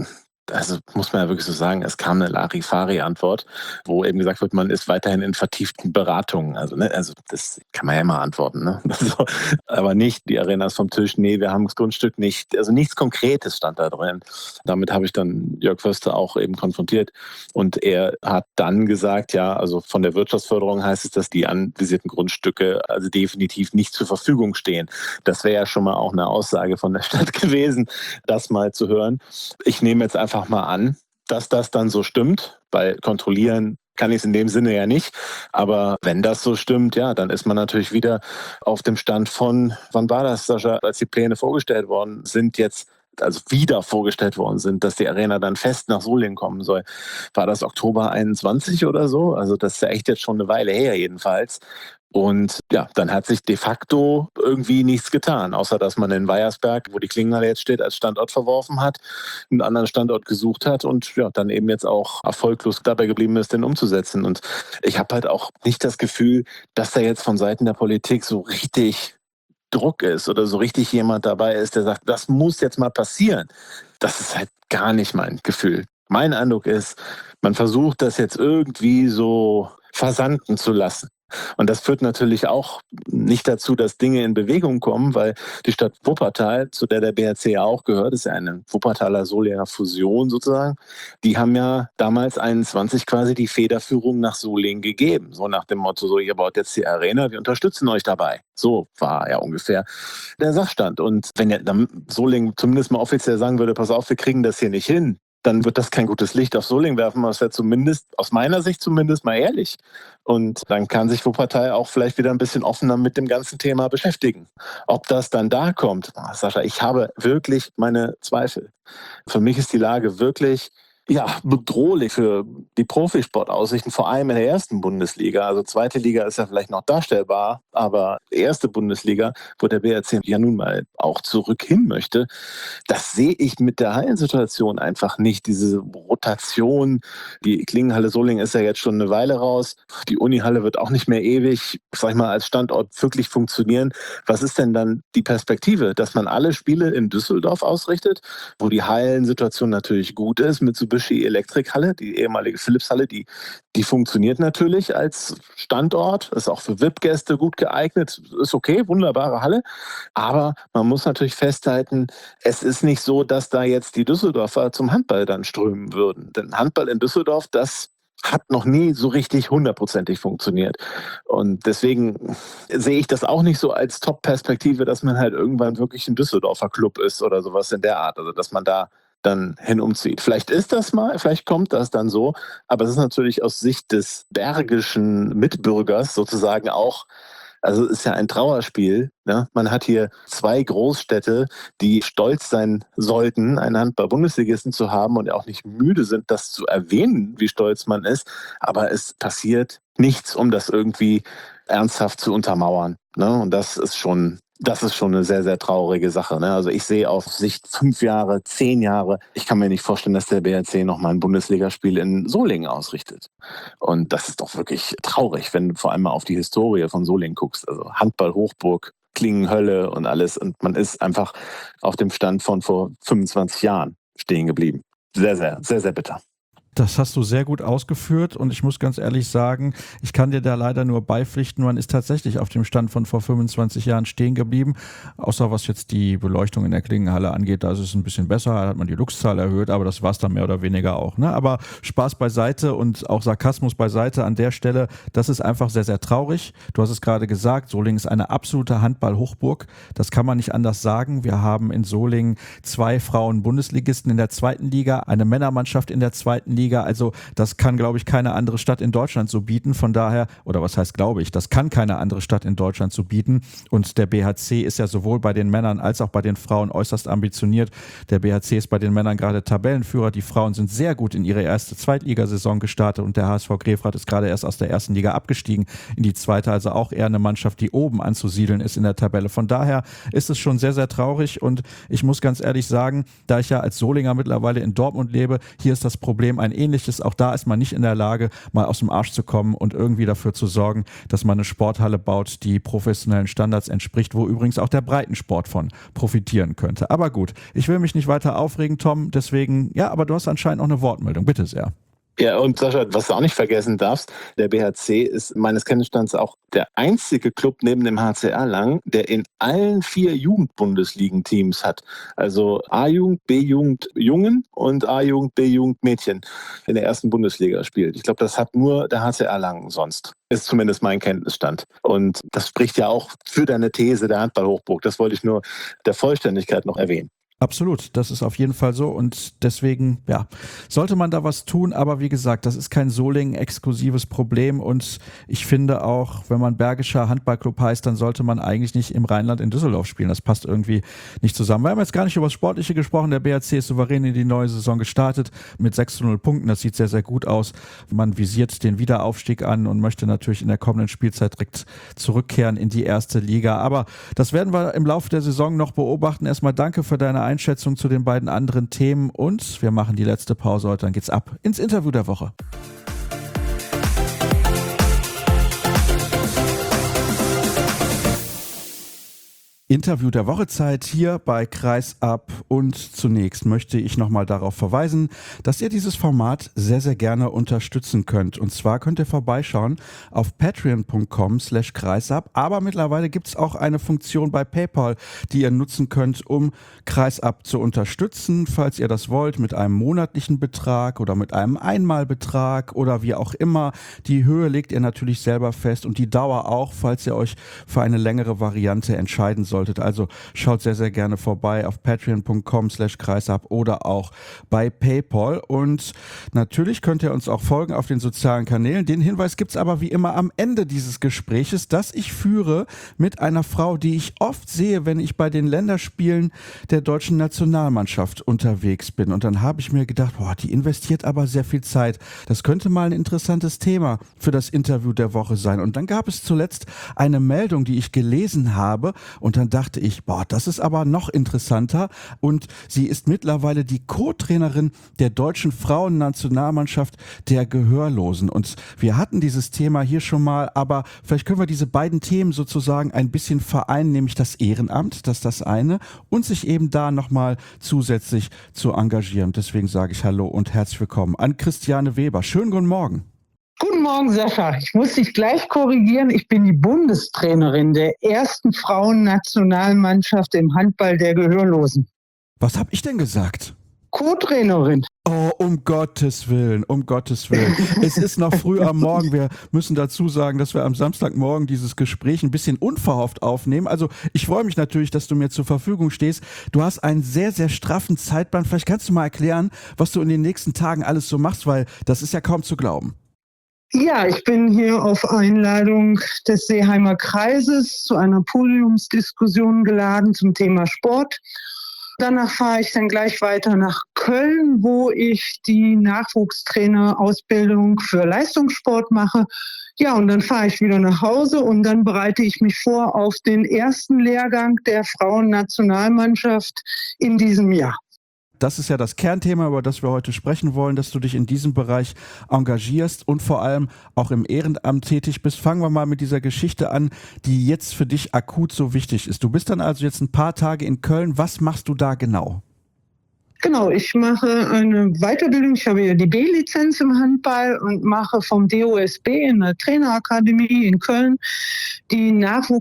E: also muss man ja wirklich so sagen, es kam eine Larifari-Antwort, wo eben gesagt wird, man ist weiterhin in vertieften Beratungen. Also das kann man ja immer antworten. Ne? Also, aber nicht, die Arena ist vom Tisch, nee, wir haben das Grundstück nicht. Also nichts Konkretes stand da drin. Damit habe ich dann Jörg Föste auch eben konfrontiert. Und er hat dann gesagt, ja, also von der Wirtschaftsförderung heißt es, dass die anvisierten Grundstücke also definitiv nicht zur Verfügung stehen. Das wäre ja schon mal auch eine Aussage von der Stadt gewesen, das mal zu hören. Ich nehme jetzt einfach mal an, dass das dann so stimmt, weil kontrollieren kann ich es in dem Sinne ja nicht. Aber wenn das so stimmt, ja, dann ist man natürlich wieder auf dem Stand von, wann war das, Sascha, als die Pläne vorgestellt worden sind, jetzt also wieder vorgestellt worden sind, dass die Arena dann fest nach Solingen kommen soll. War das Oktober 21 oder so? Also das ist ja echt jetzt schon eine Weile her jedenfalls. Und ja, dann hat sich de facto irgendwie nichts getan, außer dass man in Weiersberg, wo die Klingenhalle jetzt steht, als Standort verworfen hat, einen anderen Standort gesucht hat und ja, dann eben jetzt auch erfolglos dabei geblieben ist, den umzusetzen. Und ich habe halt auch nicht das Gefühl, dass da jetzt von Seiten der Politik so richtig Druck ist oder so richtig jemand dabei ist, der sagt, das muss jetzt mal passieren. Das ist halt gar nicht mein Gefühl. Mein Eindruck ist, man versucht das jetzt irgendwie so versanden zu lassen. Und das führt natürlich auch nicht dazu, dass Dinge in Bewegung kommen, weil die Stadt Wuppertal, zu der der BRC ja auch gehört, ist ja eine Wuppertaler Solinger Fusion sozusagen, die haben ja damals 21 quasi die Federführung nach Solingen gegeben. So nach dem Motto, so ihr baut jetzt die Arena, wir unterstützen euch dabei. So war ja ungefähr der Sachstand. Und wenn ja dann Solingen zumindest mal offiziell sagen würde, pass auf, wir kriegen das hier nicht hin, dann wird das kein gutes Licht auf Solingen werfen, aber es wäre zumindest, aus meiner Sicht zumindest mal ehrlich. Und dann kann sich Wuppertal auch vielleicht wieder ein bisschen offener mit dem ganzen Thema beschäftigen. Ob das dann da kommt, Sascha, ich habe wirklich meine Zweifel. Für mich ist die Lage wirklich bedrohlich für die Profisportaussichten, vor allem in der ersten Bundesliga. Also zweite Liga ist ja vielleicht noch darstellbar, aber erste Bundesliga, wo der BRC ja nun mal auch zurück hin möchte, das sehe ich mit der Hallensituation einfach nicht. Diese Rotation, die Klingenhalle Solingen ist ja jetzt schon eine Weile raus. Die Unihalle wird auch nicht mehr ewig, sag ich mal, als Standort wirklich funktionieren. Was ist denn dann die Perspektive, dass man alle Spiele in Düsseldorf ausrichtet, wo die Hallensituation natürlich gut ist, mit so Ski Elektrikhalle, die ehemalige Philipshalle, die funktioniert natürlich als Standort, ist auch für VIP-Gäste gut geeignet, ist okay, wunderbare Halle. Aber man muss natürlich festhalten, es ist nicht so, dass da jetzt die Düsseldorfer zum Handball dann strömen würden. Denn Handball in Düsseldorf, das hat noch nie so richtig 100%ig funktioniert. Und deswegen sehe ich das auch nicht so als Top-Perspektive, dass man halt irgendwann wirklich ein Düsseldorfer Club ist oder sowas in der Art. Also dass man da dann hin umzieht. Vielleicht ist das mal, vielleicht kommt das dann so, aber es ist natürlich aus Sicht des bergischen Mitbürgers sozusagen auch, also es ist ja ein Trauerspiel. Ne? Man hat hier 2 Großstädte, die stolz sein sollten, einen Handball-Bundesligisten zu haben und auch nicht müde sind, das zu erwähnen, wie stolz man ist. Aber es passiert nichts, um das irgendwie ernsthaft zu untermauern. Ne? Und das ist schon eine sehr, sehr traurige Sache. Ne? Also ich sehe auf Sicht 5 Jahre, 10 Jahre, ich kann mir nicht vorstellen, dass der BHC nochmal ein Bundesligaspiel in Solingen ausrichtet. Und das ist doch wirklich traurig, wenn du vor allem mal auf die Historie von Solingen guckst. Also Handball-Hochburg, Klingenhölle und alles. Und man ist einfach auf dem Stand von vor 25 Jahren stehen geblieben. Sehr, sehr, sehr, sehr bitter.
B: Das hast du sehr gut ausgeführt und ich muss ganz ehrlich sagen, ich kann dir da leider nur beipflichten, man ist tatsächlich auf dem Stand von vor 25 Jahren stehen geblieben, außer was jetzt die Beleuchtung in der Klingenhalle angeht, da ist es ein bisschen besser, da hat man die Luxzahl erhöht, aber das war es dann mehr oder weniger auch. Ne? Aber Spaß beiseite und auch Sarkasmus beiseite an der Stelle, das ist einfach sehr, sehr traurig. Du hast es gerade gesagt, Solingen ist eine absolute Handball-Hochburg, das kann man nicht anders sagen. Wir haben in Solingen 2 Frauen-Bundesligisten in der 2. Liga, eine Männermannschaft in der 2. Liga. Also das kann, glaube ich, keine andere Stadt in Deutschland so bieten. Von daher, oder was heißt glaube ich, das kann keine andere Stadt in Deutschland so bieten. Und der BHC ist ja sowohl bei den Männern als auch bei den Frauen äußerst ambitioniert. Der BHC ist bei den Männern gerade Tabellenführer. Die Frauen sind sehr gut in ihre erste Zweitligasaison gestartet und der HSV Grefrath ist gerade erst aus der 1. Liga abgestiegen in die 2. Also auch eher eine Mannschaft, die oben anzusiedeln ist in derTabelle. Von daher ist es schon sehr, sehr traurig und ich muss ganz ehrlich sagen, da ich ja als Solinger mittlerweile in Dortmund lebe, hier ist das Problem ein ähnliches. Auch da ist man nicht in der Lage, mal aus dem Arsch zu kommen und irgendwie dafür zu sorgen, dass man eine Sporthalle baut, die professionellen Standards entspricht, wo übrigens auch der Breitensport von profitieren könnte. Aber gut, ich will mich nicht weiter aufregen, Tom, deswegen, ja, aber du hast anscheinend noch eine Wortmeldung. Bitte sehr.
E: Ja, und Sascha, was du auch nicht vergessen darfst, der BHC ist meines Kenntnisstands auch der einzige Club neben dem HC Erlangen, der in allen 4 Jugendbundesligen-Teams hat. Also A-Jugend, B-Jugend Jungen und A-Jugend, B-Jugend Mädchen in der 1. Bundesliga spielt. Ich glaube, das hat nur der HC Erlangen sonst. Ist zumindest mein Kenntnisstand. Und das spricht ja auch für deine These der Handball-Hochburg. Das wollte ich nur der Vollständigkeit noch erwähnen.
B: Absolut, das ist auf jeden Fall so und deswegen, ja, sollte man da was tun, aber wie gesagt, das ist kein Solingen-exklusives Problem und ich finde auch, wenn man Bergischer Handballclub heißt, dann sollte man eigentlich nicht im Rheinland in Düsseldorf spielen, das passt irgendwie nicht zusammen. Wir haben jetzt gar nicht über das Sportliche gesprochen, der BHC ist souverän in die neue Saison gestartet mit 6:0 Punkten, das sieht sehr, sehr gut aus. Man visiert den Wiederaufstieg an und möchte natürlich in der kommenden Spielzeit direkt zurückkehren in die 1. Liga, aber das werden wir im Laufe der Saison noch beobachten. Erstmal danke für deine Einschätzung zu den beiden anderen Themen und wir machen die letzte Pause heute, dann geht's ab ins Interview der Woche. Interview der Wochezeit hier bei Kreisab und zunächst möchte ich nochmal darauf verweisen, dass ihr dieses Format sehr, sehr gerne unterstützen könnt. Und zwar könnt ihr vorbeischauen auf patreon.com/kreisab, aber mittlerweile gibt es auch eine Funktion bei PayPal, die ihr nutzen könnt, um Kreisab zu unterstützen, falls ihr das wollt, mit einem monatlichen Betrag oder mit einem Einmalbetrag oder wie auch immer. Die Höhe legt ihr natürlich selber fest und die Dauer auch, falls ihr euch für eine längere Variante entscheiden sollt. Also schaut sehr, sehr gerne vorbei auf patreon.com/kreisab oder auch bei PayPal. Und natürlich könnt ihr uns auch folgen auf den sozialen Kanälen. Den Hinweis gibt es aber wie immer am Ende dieses Gespräches, das ich führe mit einer Frau, die ich oft sehe, wenn ich bei den Länderspielen der deutschen Nationalmannschaft unterwegs bin. Und dann habe ich mir gedacht, boah, die investiert aber sehr viel Zeit. Das könnte mal ein interessantes Thema für das Interview der Woche sein. Und dann gab es zuletzt eine Meldung, die ich gelesen habe und da dann dachte ich, boah, das ist aber noch interessanter. Und sie ist mittlerweile die Co-Trainerin der deutschen Frauennationalmannschaft der Gehörlosen. Und wir hatten dieses Thema hier schon mal, aber vielleicht können wir diese beiden Themen sozusagen ein bisschen vereinen, nämlich das Ehrenamt, das ist das eine, und sich eben da nochmal zusätzlich zu engagieren. Deswegen sage ich Hallo und herzlich willkommen an Christiane Weber. Schönen guten Morgen.
F: Guten Morgen, Sascha. Ich muss dich gleich korrigieren. Ich bin die Bundestrainerin der ersten Frauennationalmannschaft im Handball der Gehörlosen.
B: Was habe ich denn gesagt?
F: Co-Trainerin.
B: Oh, um Gottes Willen, um Gottes Willen. Es ist noch früh am Morgen. Wir müssen dazu sagen, dass wir am Samstagmorgen dieses Gespräch ein bisschen unverhofft aufnehmen. Also ich freue mich natürlich, dass du mir zur Verfügung stehst. Du hast einen sehr, sehr straffen Zeitplan. Vielleicht kannst du mal erklären, was du in den nächsten Tagen alles so machst, weil das ist ja kaum zu glauben.
F: Ja, ich bin hier auf Einladung des Seeheimer Kreises zu einer Podiumsdiskussion geladen zum Thema Sport. Danach fahre ich dann gleich weiter nach Köln, wo ich die Nachwuchstrainerausbildung für Leistungssport mache. Ja, und dann fahre ich wieder nach Hause und dann bereite ich mich vor auf den ersten Lehrgang der Frauennationalmannschaft in diesem Jahr.
B: Das ist ja das Kernthema, über das wir heute sprechen wollen, dass du dich in diesem Bereich engagierst und vor allem auch im Ehrenamt tätig bist. Fangen wir mal mit dieser Geschichte an, die jetzt für dich akut so wichtig ist. Du bist dann also jetzt ein paar Tage in Köln. Was machst du da genau?
F: Genau, ich mache eine Weiterbildung. Ich habe ja die B-Lizenz im Handball und mache vom DOSB in der Trainerakademie in Köln die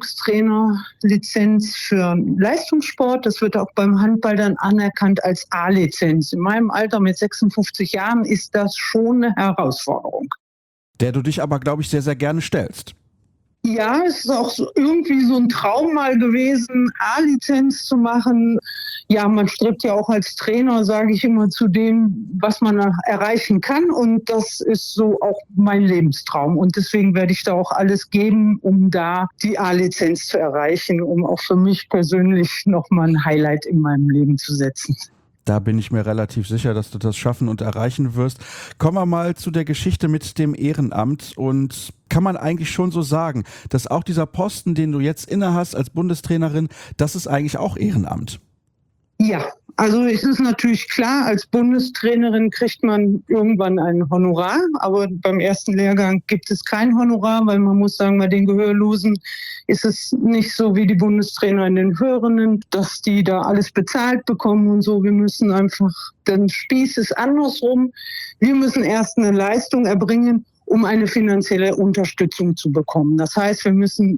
F: Nachwuchstrainerlizenz für Leistungssport. Das wird auch beim Handball dann anerkannt als A-Lizenz. In meinem Alter mit 56 Jahren ist das schon eine Herausforderung.
B: Der du dich aber, glaube ich, sehr, sehr gerne stellst.
F: Ja, es ist auch irgendwie so ein Traum mal gewesen, A-Lizenz zu machen. Ja, man strebt ja auch als Trainer, sage ich immer, zu dem, was man erreichen kann. Und das ist so auch mein Lebenstraum. Und deswegen werde ich da auch alles geben, um da die A-Lizenz zu erreichen, um auch für mich persönlich nochmal ein Highlight in meinem Leben zu setzen.
B: Da bin ich mir relativ sicher, dass du das schaffen und erreichen wirst. Kommen wir mal zu der Geschichte mit dem Ehrenamt. Und kann man eigentlich schon so sagen, dass auch dieser Posten, den du jetzt innehast als Bundestrainerin, das ist eigentlich auch Ehrenamt?
F: Ja, also es ist natürlich klar, als Bundestrainerin kriegt man irgendwann ein Honorar, aber beim ersten Lehrgang gibt es kein Honorar, weil man muss sagen, bei den Gehörlosen ist es nicht so wie die Bundestrainer in den Hörenden, dass die da alles bezahlt bekommen und so. Wir müssen einfach, der Spieß ist andersrum. Wir müssen erst eine Leistung erbringen, um eine finanzielle Unterstützung zu bekommen. Das heißt, wir müssen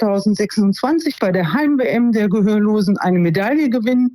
F: 2026 bei der Heim-WM der Gehörlosen eine Medaille gewinnen,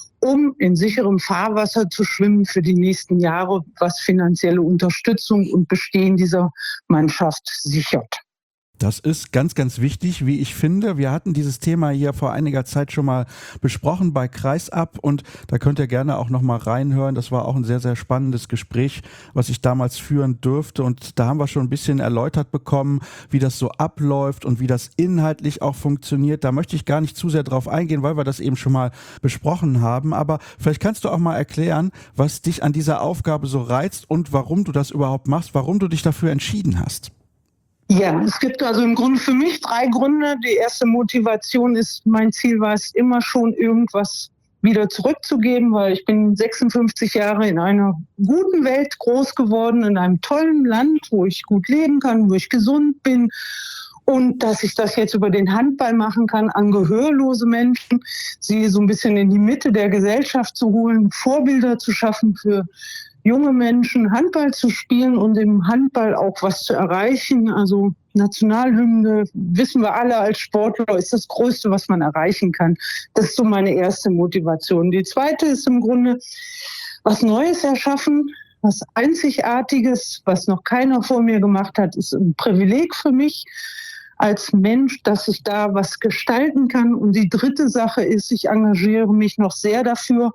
F: um in sicherem Fahrwasser zu schwimmen für die nächsten Jahre, was finanzielle Unterstützung und Bestehen dieser Mannschaft sichert.
B: Das ist ganz, ganz wichtig, wie ich finde. Wir hatten dieses Thema hier vor einiger Zeit schon mal besprochen bei Kreisab und da könnt ihr gerne auch noch mal reinhören. Das war auch ein sehr, sehr spannendes Gespräch, was ich damals führen durfte und da haben wir schon ein bisschen erläutert bekommen, wie das so abläuft und wie das inhaltlich auch funktioniert. Da möchte ich gar nicht zu sehr drauf eingehen, weil wir das eben schon mal besprochen haben, aber vielleicht kannst du auch mal erklären, was dich an dieser Aufgabe so reizt und warum du das überhaupt machst, warum du dich dafür entschieden hast.
F: Ja, es gibt also im Grunde für mich 3 Gründe. Die erste Motivation ist, mein Ziel war es immer schon, irgendwas wieder zurückzugeben, weil ich bin 56 Jahre in einer guten Welt groß geworden, in einem tollen Land, wo ich gut leben kann, wo ich gesund bin. Und dass ich das jetzt über den Handball machen kann, an gehörlose Menschen, sie so ein bisschen in die Mitte der Gesellschaft zu holen, Vorbilder zu schaffen für junge Menschen, Handball zu spielen und im Handball auch was zu erreichen. Also Nationalhymne, wissen wir alle als Sportler, ist das Größte, was man erreichen kann. Das ist so meine erste Motivation. Die zweite ist im Grunde was Neues erschaffen, was Einzigartiges, was noch keiner vor mir gemacht hat, ist ein Privileg für mich als Mensch, dass ich da was gestalten kann. Und die dritte Sache ist, ich engagiere mich noch sehr dafür,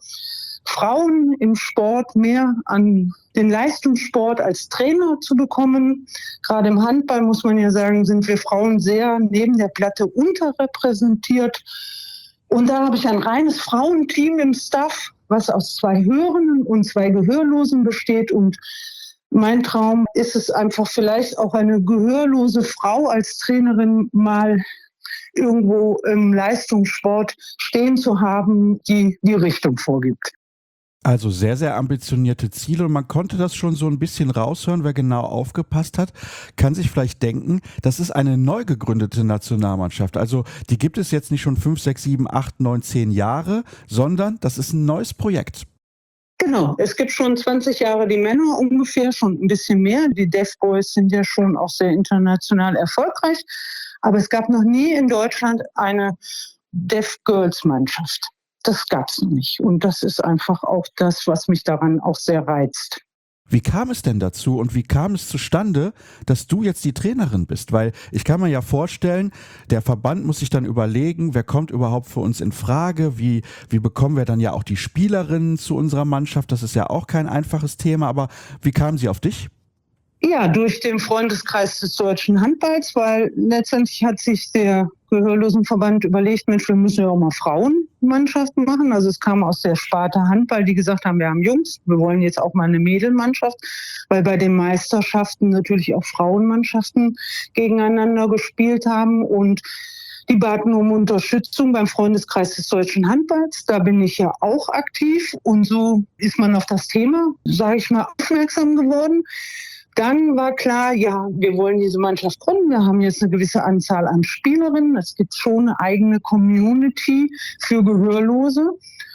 F: Frauen im Sport mehr an den Leistungssport als Trainer zu bekommen. Gerade im Handball, muss man ja sagen, sind wir Frauen sehr neben der Platte unterrepräsentiert. Und da habe ich ein reines Frauenteam im Staff, was aus 2 Hörenden und 2 Gehörlosen besteht. Und mein Traum ist es einfach vielleicht auch eine gehörlose Frau als Trainerin mal irgendwo im Leistungssport stehen zu haben, die die Richtung vorgibt.
B: Also sehr, sehr ambitionierte Ziele und man konnte das schon so ein bisschen raushören, wer genau aufgepasst hat, kann sich vielleicht denken, das ist eine neu gegründete Nationalmannschaft. Also die gibt es jetzt nicht schon 5, 6, 7, 8, 9, 10 Jahre, sondern das ist ein neues Projekt.
F: Genau, es gibt schon 20 Jahre die Männer ungefähr, schon ein bisschen mehr. Die Deaf Boys sind ja schon auch sehr international erfolgreich, aber es gab noch nie in Deutschland eine Deaf Girls Mannschaft. Das gab es noch nicht und das ist einfach auch das, was mich daran auch sehr reizt.
B: Wie kam es denn dazu und wie kam es zustande, dass du jetzt die Trainerin bist? Weil ich kann mir ja vorstellen, der Verband muss sich dann überlegen, wer kommt überhaupt für uns in Frage, wie bekommen wir dann ja auch die Spielerinnen zu unserer Mannschaft? Das ist ja auch kein einfaches Thema, aber wie kam sie auf dich?
F: Ja, durch den Freundeskreis des deutschen Handballs, weil letztendlich hat sich der Gehörlosenverband überlegt, Mensch, wir müssen ja auch mal Frauenmannschaften machen. Also es kam aus der Sparte Handball, die gesagt haben, wir haben Jungs, wir wollen jetzt auch mal eine Mädelmannschaft, weil bei den Meisterschaften natürlich auch Frauenmannschaften gegeneinander gespielt haben und die baten um Unterstützung beim Freundeskreis des deutschen Handballs. Da bin ich ja auch aktiv und so ist man auf das Thema, sage ich mal, aufmerksam geworden. Dann war klar, ja, wir wollen diese Mannschaft gründen. Wir haben jetzt eine gewisse Anzahl an Spielerinnen. Es gibt schon eine eigene Community für Gehörlose.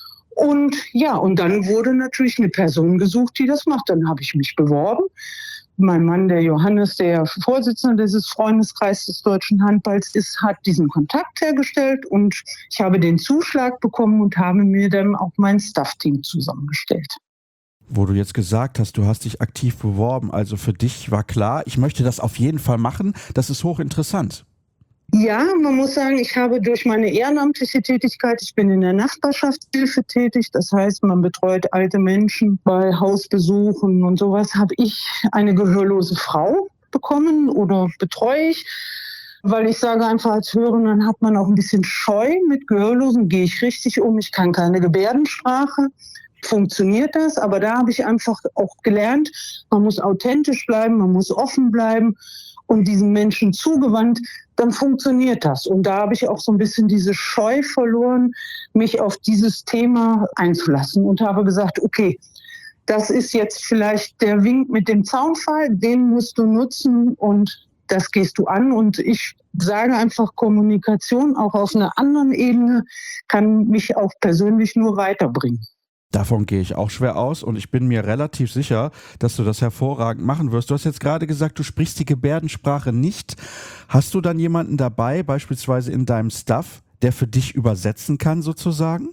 F: Und ja, und dann wurde natürlich eine Person gesucht, die das macht. Dann habe ich mich beworben. Mein Mann, der Johannes, der Vorsitzende dieses Freundeskreises des deutschen Handballs ist, hat diesen Kontakt hergestellt und ich habe den Zuschlag bekommen und habe mir dann auch mein Staff-Team zusammengestellt.
B: Wo du jetzt gesagt hast, du hast dich aktiv beworben, also für dich war klar, ich möchte das auf jeden Fall machen, das ist hochinteressant.
F: Ja, man muss sagen, ich habe durch meine ehrenamtliche Tätigkeit, ich bin in der Nachbarschaftshilfe tätig, das heißt, man betreut alte Menschen bei Hausbesuchen und sowas, habe ich eine gehörlose Frau bekommen oder betreue ich. Weil ich sage einfach, als Hörerin hat man auch ein bisschen Scheu. Mit Gehörlosen gehe ich richtig um, ich kann keine Gebärdensprache. Funktioniert das, aber da habe ich einfach auch gelernt, man muss authentisch bleiben, man muss offen bleiben und diesen Menschen zugewandt, dann funktioniert das. Und da habe ich auch so ein bisschen diese Scheu verloren, mich auf dieses Thema einzulassen und habe gesagt, okay, das ist jetzt vielleicht der Wink mit dem Zaunpfahl, den musst du nutzen und das gehst du an. Und ich sage einfach, Kommunikation auch auf einer anderen Ebene kann mich auch persönlich nur weiterbringen.
B: Davon gehe ich auch schwer aus und ich bin mir relativ sicher, dass du das hervorragend machen wirst. Du hast jetzt gerade gesagt, du sprichst die Gebärdensprache nicht. Hast du dann jemanden dabei, beispielsweise in deinem Staff, der für dich übersetzen kann sozusagen?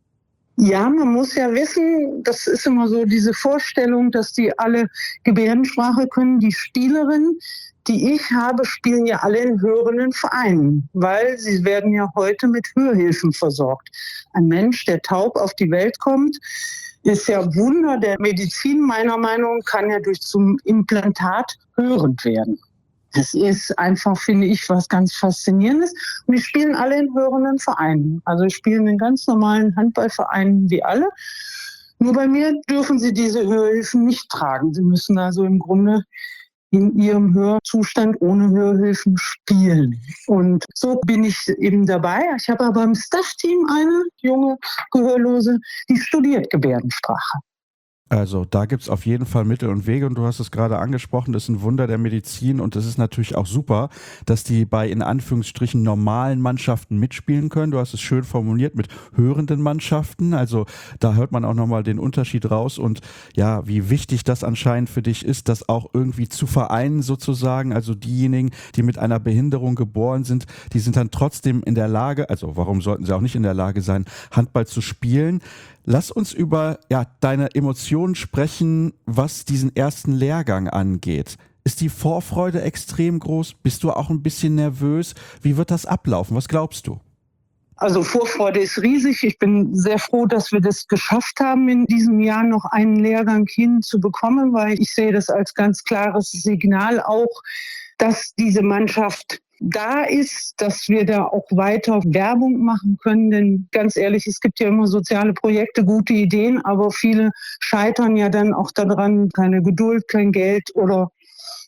F: Ja, man muss ja wissen, das ist immer so diese Vorstellung, dass die alle Gebärdensprache können. Die Spielerinnen, die ich habe, spielen ja alle in hörenden Vereinen, weil sie werden ja heute mit Hörhilfen versorgt. Ein Mensch, der taub auf die Welt kommt, ist ja Wunder der Medizin, meiner Meinung nach, kann ja durch zum Implantat hörend werden. Das ist einfach, finde ich, was ganz Faszinierendes. Und die spielen alle in hörenden Vereinen. Also spielen in ganz normalen Handballvereinen wie alle. Nur bei mir dürfen sie diese Hörhilfen nicht tragen. Sie müssen also im Grunde in ihrem Hörzustand ohne Hörhilfen spielen. Und so bin ich eben dabei. Ich habe aber im Staff-Team eine junge Gehörlose, die studiert Gebärdensprache.
B: Also da gibt's auf jeden Fall Mittel und Wege und du hast es gerade angesprochen, das ist ein Wunder der Medizin und es ist natürlich auch super, dass die bei in Anführungsstrichen normalen Mannschaften mitspielen können. Du hast es schön formuliert mit hörenden Mannschaften, also da hört man auch nochmal den Unterschied raus und ja, wie wichtig das anscheinend für dich ist, das auch irgendwie zu vereinen sozusagen, also diejenigen, die mit einer Behinderung geboren sind, die sind dann trotzdem in der Lage, also warum sollten sie auch nicht in der Lage sein, Handball zu spielen. Lass uns über deine Emotionen sprechen, was diesen ersten Lehrgang angeht. Ist die Vorfreude extrem groß? Bist du auch ein bisschen nervös? Wie wird das ablaufen? Was glaubst du?
F: Also Vorfreude ist riesig. Ich bin sehr froh, dass wir das geschafft haben, in diesem Jahr noch einen Lehrgang hinzubekommen, weil ich sehe das als ganz klares Signal auch, dass diese Mannschaft da ist, dass wir da auch weiter Werbung machen können. Denn ganz ehrlich, es gibt ja immer soziale Projekte, gute Ideen, aber viele scheitern ja dann auch daran, keine Geduld, kein Geld oder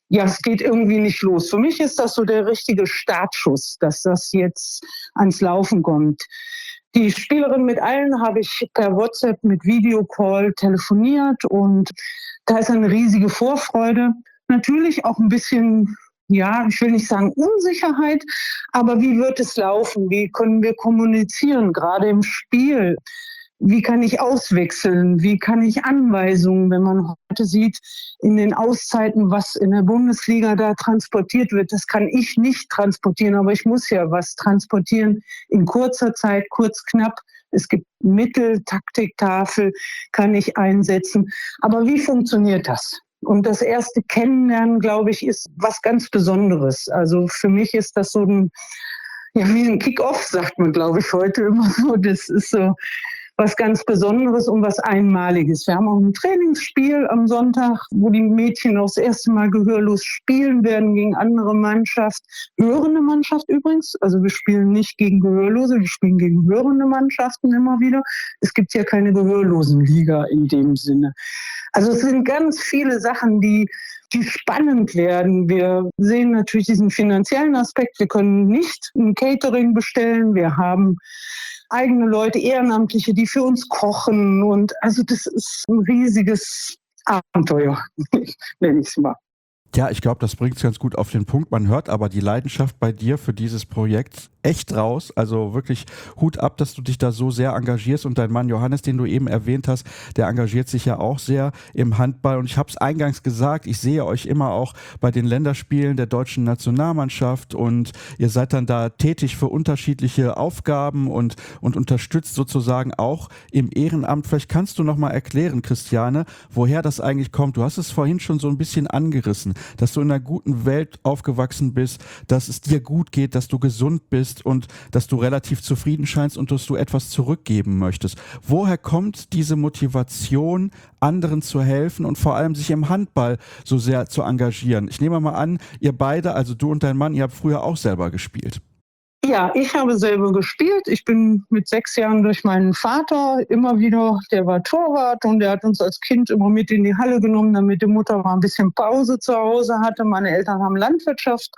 F: ja, es geht irgendwie nicht los. Für mich ist das so der richtige Startschuss, dass das jetzt ans Laufen kommt. Die Spielerin mit allen habe ich per WhatsApp mit Videocall telefoniert und da ist eine riesige Vorfreude. Natürlich auch ein bisschen, ja, ich will nicht sagen Unsicherheit, aber wie wird es laufen? Wie können wir kommunizieren, gerade im Spiel? Wie kann ich auswechseln? Wie kann ich Anweisungen, wenn man heute sieht, in den Auszeiten, was in der Bundesliga da transportiert wird, das kann ich nicht transportieren, aber ich muss ja was transportieren in kurzer Zeit, kurz, knapp. Es gibt Mittel, Taktiktafel kann ich einsetzen. Aber wie funktioniert das? Und das erste Kennenlernen, glaube ich, ist was ganz Besonderes. Also für mich ist das so ein, ja, wie ein Kick-Off, sagt man, glaube ich, heute immer so. Das ist so was ganz Besonderes und was Einmaliges. Wir haben auch ein Trainingsspiel am Sonntag, wo die Mädchen auch das erste Mal gehörlos spielen werden gegen andere Mannschaft. Hörende Mannschaft übrigens. Also wir spielen nicht gegen Gehörlose, wir spielen gegen hörende Mannschaften immer wieder. Es gibt ja keine Gehörlosenliga in dem Sinne. Also es sind ganz viele Sachen, die spannend werden. Wir sehen natürlich diesen finanziellen Aspekt. Wir können nicht ein Catering bestellen. Wir haben eigene Leute, Ehrenamtliche, die für uns kochen. Und also das ist ein riesiges Abenteuer, nenne ich es mal.
B: Ja, ich glaube, das bringt es ganz gut auf den Punkt. Man hört aber die Leidenschaft bei dir für dieses Projekt echt raus. Also wirklich Hut ab, dass du dich da so sehr engagierst. Und dein Mann Johannes, den du eben erwähnt hast, der engagiert sich ja auch sehr im Handball. Und ich habe es eingangs gesagt, ich sehe euch immer auch bei den Länderspielen der deutschen Nationalmannschaft und ihr seid dann da tätig für unterschiedliche Aufgaben und unterstützt sozusagen auch im Ehrenamt. Vielleicht kannst du noch mal erklären, Christiane, woher das eigentlich kommt. Du hast es vorhin schon so ein bisschen angerissen, dass du in einer guten Welt aufgewachsen bist, dass es dir gut geht, dass du gesund bist und dass du relativ zufrieden scheinst und dass du etwas zurückgeben möchtest. Woher kommt diese Motivation, anderen zu helfen und vor allem sich im Handball so sehr zu engagieren? Ich nehme mal an, ihr beide, also du und dein Mann, ihr habt früher auch selber gespielt.
F: Ja, ich habe selber gespielt. Ich bin mit 6 Jahren durch meinen Vater immer wieder, der war Torwart und der hat uns als Kind immer mit in die Halle genommen, damit die Mutter mal ein bisschen Pause zu Hause hatte. Meine Eltern haben Landwirtschaft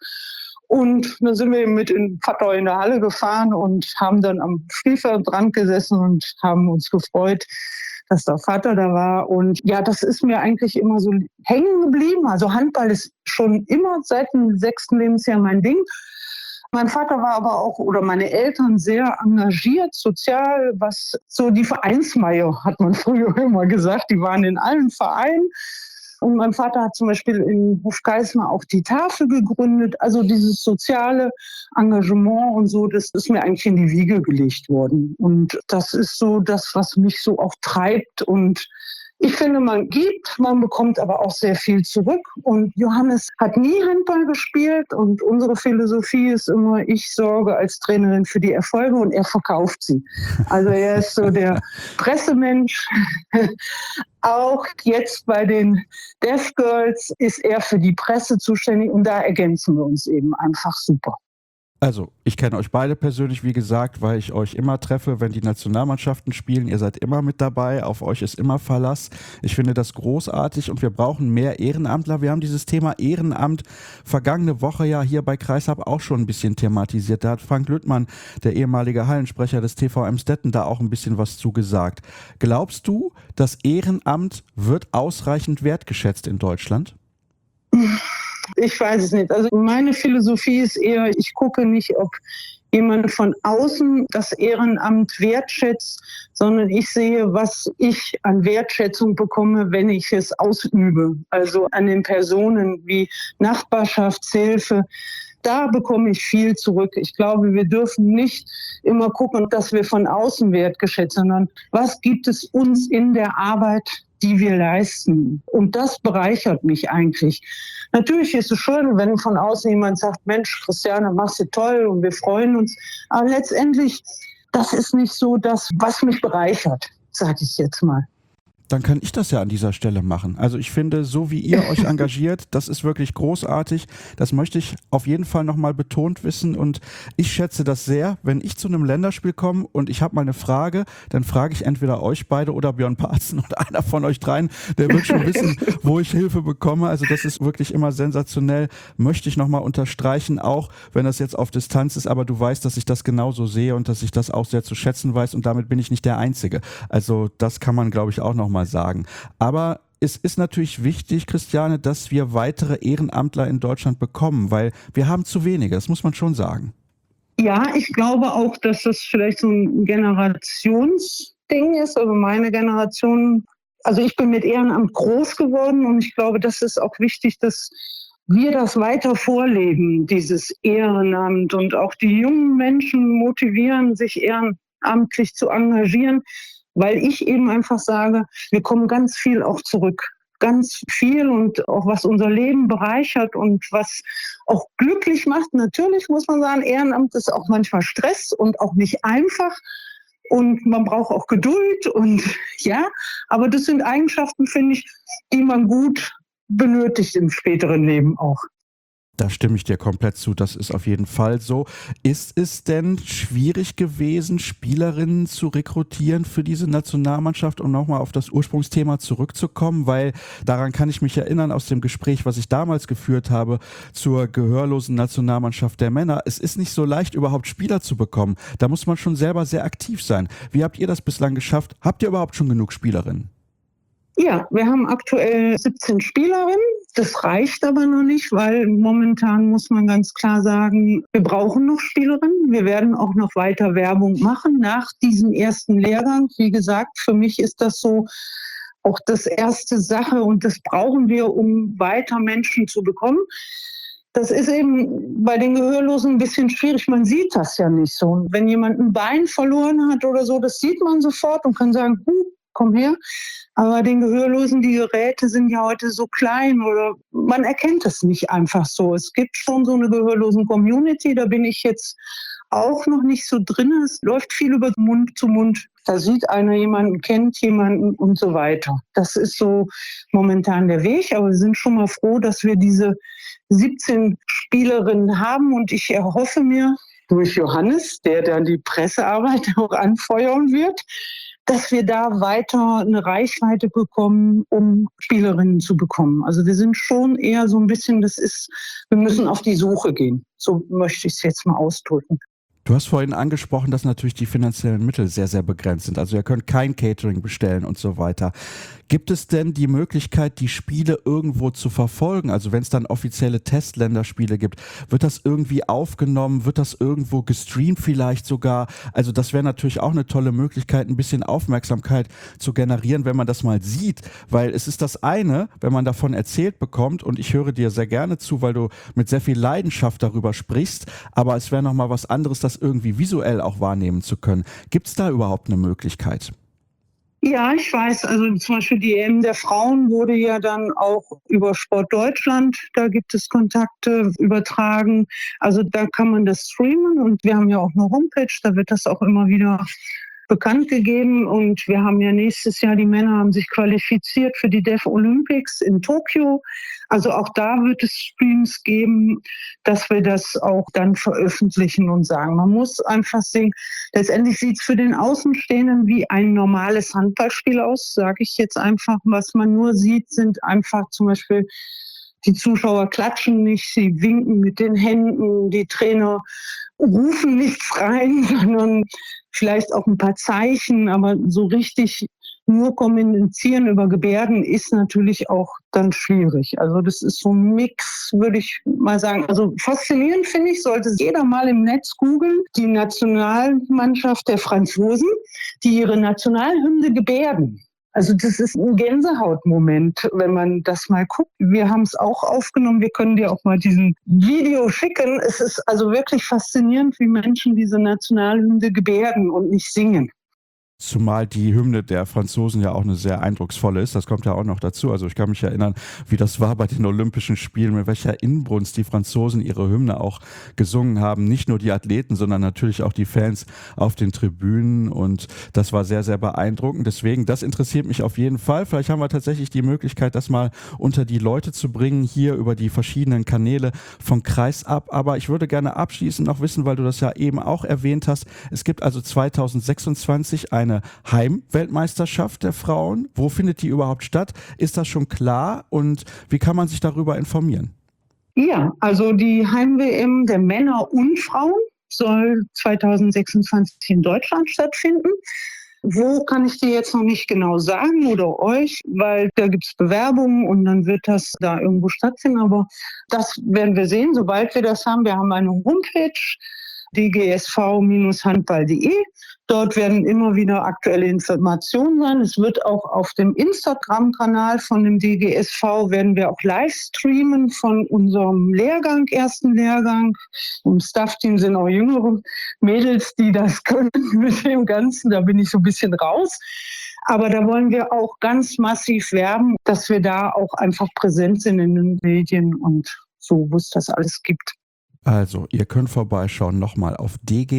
F: und dann sind wir eben mit dem Vater in der Halle gefahren und haben dann am Spielfeldrand gesessen und haben uns gefreut, dass der Vater da war. Und ja, das ist mir eigentlich immer so hängen geblieben. Also Handball ist schon immer seit dem 6. Lebensjahr mein Ding. Mein Vater war aber auch, oder meine Eltern, sehr engagiert, sozial, was so die Vereinsmeier, hat man früher immer gesagt. Die waren in allen Vereinen. Und mein Vater hat zum Beispiel in Hofgeismar auch die Tafel gegründet. Also dieses soziale Engagement und so, das ist mir eigentlich in die Wiege gelegt worden. Und das ist so das, was mich so auch treibt. Und ich finde, man gibt, man bekommt aber auch sehr viel zurück. Und Johannes hat nie Handball gespielt und unsere Philosophie ist immer, ich sorge als Trainerin für die Erfolge und er verkauft sie. Also er ist so der Pressemensch. Auch jetzt bei den Deaf Girls ist er für die Presse zuständig und da ergänzen wir uns eben einfach super.
B: Also, ich kenne euch beide persönlich, wie gesagt, weil ich euch immer treffe, wenn die Nationalmannschaften spielen. Ihr seid immer mit dabei, auf euch ist immer Verlass. Ich finde das großartig und wir brauchen mehr Ehrenamtler. Wir haben dieses Thema Ehrenamt vergangene Woche ja hier bei Kreishab auch schon ein bisschen thematisiert. Da hat Frank Lüttmann, der ehemalige Hallensprecher des TV Emstetten, da auch ein bisschen was zugesagt. Glaubst du, das Ehrenamt wird ausreichend wertgeschätzt in Deutschland?
F: Ich weiß es nicht. Also meine Philosophie ist eher, ich gucke nicht, ob jemand von außen das Ehrenamt wertschätzt, sondern ich sehe, was ich an Wertschätzung bekomme, wenn ich es ausübe. Also an den Personen wie Nachbarschaftshilfe. Da bekomme ich viel zurück. Ich glaube, wir dürfen nicht immer gucken, dass wir von außen wertgeschätzt, sondern was gibt es uns in der Arbeit, die wir leisten. Und das bereichert mich eigentlich. Natürlich ist es schön, wenn von außen jemand sagt, Mensch, Christiane, machst du toll und wir freuen uns. Aber letztendlich, das ist nicht so das, was mich bereichert, sage ich jetzt mal.
B: Dann kann ich das ja an dieser Stelle machen. Also ich finde, so wie ihr euch engagiert, das ist wirklich großartig. Das möchte ich auf jeden Fall nochmal betont wissen und ich schätze das sehr. Wenn ich zu einem Länderspiel komme und ich habe mal eine Frage, dann frage ich entweder euch beide oder Björn Parzen und einer von euch dreien, der wird schon wissen, wo ich Hilfe bekomme. Also das ist wirklich immer sensationell. Möchte ich nochmal unterstreichen, auch wenn das jetzt auf Distanz ist, aber du weißt, dass ich das genauso sehe und dass ich das auch sehr zu schätzen weiß und damit bin ich nicht der Einzige. Also das kann man, glaube ich, auch nochmal sagen. Aber es ist natürlich wichtig, Christiane, dass wir weitere Ehrenamtler in Deutschland bekommen, weil wir haben zu wenige, das muss man schon sagen.
F: Ja, ich glaube auch, dass das vielleicht so ein Generationsding ist. Also meine Generation, also ich bin mit Ehrenamt groß geworden und ich glaube, das ist auch wichtig, dass wir das weiter vorleben, dieses Ehrenamt und auch die jungen Menschen motivieren, sich ehrenamtlich zu engagieren. Weil ich eben einfach sage, wir kommen ganz viel auch zurück. Ganz viel und auch was unser Leben bereichert und was auch glücklich macht. Natürlich muss man sagen, Ehrenamt ist auch manchmal Stress und auch nicht einfach. Und man braucht auch Geduld und ja, aber das sind Eigenschaften, finde ich, die man gut benötigt im späteren Leben auch.
B: Da stimme ich dir komplett zu, das ist auf jeden Fall so. Ist es denn schwierig gewesen, Spielerinnen zu rekrutieren für diese Nationalmannschaft, um nochmal auf das Ursprungsthema zurückzukommen? Weil daran kann ich mich erinnern aus dem Gespräch, was ich damals geführt habe zur gehörlosen Nationalmannschaft der Männer. Es ist nicht so leicht, überhaupt Spieler zu bekommen. Da muss man schon selber sehr aktiv sein. Wie habt ihr das bislang geschafft? Habt ihr überhaupt schon genug Spielerinnen?
F: Ja, wir haben aktuell 17 Spielerinnen. Das reicht aber noch nicht, weil momentan muss man ganz klar sagen, wir brauchen noch Spielerinnen. Wir werden auch noch weiter Werbung machen nach diesem ersten Lehrgang. Wie gesagt, für mich ist das so auch das erste Sache und das brauchen wir, um weiter Menschen zu bekommen. Das ist eben bei den Gehörlosen ein bisschen schwierig. Man sieht das ja nicht so. Und wenn jemand ein Bein verloren hat oder so, das sieht man sofort und kann sagen, komm her. Aber den Gehörlosen, die Geräte sind ja heute so klein oder man erkennt es nicht einfach so. Es gibt schon so eine Gehörlosen-Community, da bin ich jetzt auch noch nicht so drin. Es läuft viel über Mund zu Mund. Da sieht einer jemanden, kennt jemanden und so weiter. Das ist so momentan der Weg, aber wir sind schon mal froh, dass wir diese 17 Spielerinnen haben und ich erhoffe mir durch Johannes, der dann die Pressearbeit auch anfeuern wird, dass wir da weiter eine Reichweite bekommen, um Spielerinnen zu bekommen. Also wir sind schon eher so ein bisschen, wir müssen auf die Suche gehen. So möchte ich es jetzt mal ausdrücken.
B: Du hast vorhin angesprochen, dass natürlich die finanziellen Mittel sehr, sehr begrenzt sind. Also ihr könnt kein Catering bestellen und so weiter. Gibt es denn die Möglichkeit, die Spiele irgendwo zu verfolgen? Also wenn es dann offizielle Testländerspiele gibt, wird das irgendwie aufgenommen? Wird das irgendwo gestreamt vielleicht sogar? Also das wäre natürlich auch eine tolle Möglichkeit, ein bisschen Aufmerksamkeit zu generieren, wenn man das mal sieht. Weil es ist das eine, wenn man davon erzählt bekommt und ich höre dir sehr gerne zu, weil du mit sehr viel Leidenschaft darüber sprichst, aber es wäre nochmal was anderes, das irgendwie visuell auch wahrnehmen zu können. Gibt es da überhaupt eine Möglichkeit?
F: Ja, ich weiß, also zum Beispiel die EM der Frauen wurde ja dann auch über Sport Deutschland, da gibt es Kontakte übertragen. Also da kann man das streamen und wir haben ja auch eine Homepage, da wird das auch immer wieder bekannt gegeben und wir haben ja nächstes Jahr, die Männer haben sich qualifiziert für die Deaf Olympics in Tokio. Also auch da wird es Streams geben, dass wir das auch dann veröffentlichen und sagen. Man muss einfach sehen, letztendlich sieht es für den Außenstehenden wie ein normales Handballspiel aus, sage ich jetzt einfach. Was man nur sieht, sind einfach zum Beispiel die Zuschauer klatschen nicht, sie winken mit den Händen, die Trainer rufen nichts rein, sondern vielleicht auch ein paar Zeichen, aber so richtig nur kommunizieren über Gebärden ist natürlich auch dann schwierig. Also das ist so ein Mix, würde ich mal sagen. Also faszinierend finde ich, sollte jeder mal im Netz googeln, die Nationalmannschaft der Franzosen, die ihre Nationalhymne gebärden. Also das ist ein Gänsehautmoment, wenn man das mal guckt. Wir haben es auch aufgenommen, wir können dir auch mal diesen Video schicken. Es ist also wirklich faszinierend, wie Menschen diese Nationalhymne gebärden und nicht singen.
B: Zumal die Hymne der Franzosen ja auch eine sehr eindrucksvolle ist. Das kommt ja auch noch dazu. Also ich kann mich erinnern, wie das war bei den Olympischen Spielen, mit welcher Inbrunst die Franzosen ihre Hymne auch gesungen haben. Nicht nur die Athleten, sondern natürlich auch die Fans auf den Tribünen. Und das war sehr, sehr beeindruckend. Deswegen, das interessiert mich auf jeden Fall. Vielleicht haben wir tatsächlich die Möglichkeit, das mal unter die Leute zu bringen, hier über die verschiedenen Kanäle von Kreisab. Aber ich würde gerne abschließend noch wissen, weil du das ja eben auch erwähnt hast. Es gibt also 2026 eine Heimweltmeisterschaft der Frauen. Wo findet die überhaupt statt? Ist das schon klar und wie kann man sich darüber informieren?
F: Ja, also die Heim-WM der Männer und Frauen soll 2026 in Deutschland stattfinden. Wo kann ich dir jetzt noch nicht genau sagen oder euch, weil da gibt es Bewerbungen und dann wird das da irgendwo stattfinden. Aber das werden wir sehen, sobald wir das haben. Wir haben eine Homepage, dgsv-handball.de. Dort werden immer wieder aktuelle Informationen sein. Es wird auch auf dem Instagram-Kanal von dem DGSV werden wir auch live streamen von unserem Lehrgang, ersten Lehrgang. Im Staff-Team sind auch jüngere Mädels, die das können mit dem Ganzen. Da bin ich so ein bisschen raus. Aber da wollen wir auch ganz massiv werben, dass wir da auch einfach präsent sind in den Medien und so, wo es das alles gibt.
B: Also, ihr könnt vorbeischauen nochmal auf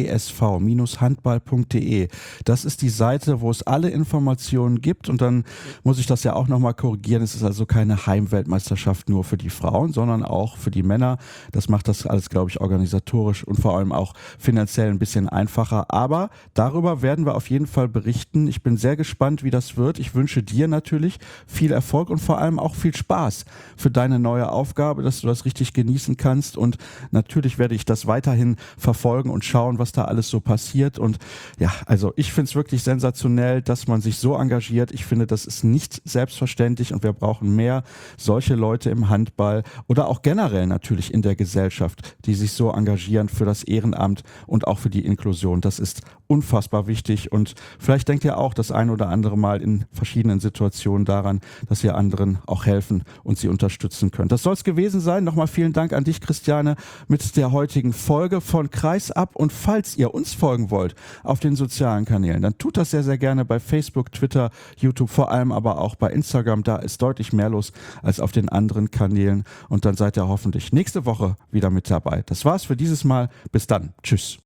B: dgsv-handball.de. Das ist die Seite, wo es alle Informationen gibt und dann muss ich das ja auch nochmal korrigieren. Es ist also keine Heimweltmeisterschaft nur für die Frauen, sondern auch für die Männer. Das macht das alles, glaube ich, organisatorisch und vor allem auch finanziell ein bisschen einfacher. Aber darüber werden wir auf jeden Fall berichten. Ich bin sehr gespannt, wie das wird. Ich wünsche dir natürlich viel Erfolg und vor allem auch viel Spaß für deine neue Aufgabe, dass du das richtig genießen kannst und natürlich werde ich das weiterhin verfolgen und schauen, was da alles so passiert. Und ja, also ich finde es wirklich sensationell, dass man sich so engagiert. Ich finde, das ist nicht selbstverständlich und wir brauchen mehr solche Leute im Handball oder auch generell natürlich in der Gesellschaft, die sich so engagieren für das Ehrenamt und auch für die Inklusion. Das ist unfassbar wichtig und vielleicht denkt ihr auch das ein oder andere Mal in verschiedenen Situationen daran, dass ihr anderen auch helfen und sie unterstützen könnt. Das soll es gewesen sein. Nochmal vielen Dank an dich, Christiane, mit der heutigen Folge von Kreisab. Und falls ihr uns folgen wollt auf den sozialen Kanälen, dann tut das sehr, sehr gerne bei Facebook, Twitter, YouTube, vor allem aber auch bei Instagram. Da ist deutlich mehr los als auf den anderen Kanälen. Und dann seid ihr hoffentlich nächste Woche wieder mit dabei. Das war's für dieses Mal. Bis dann. Tschüss.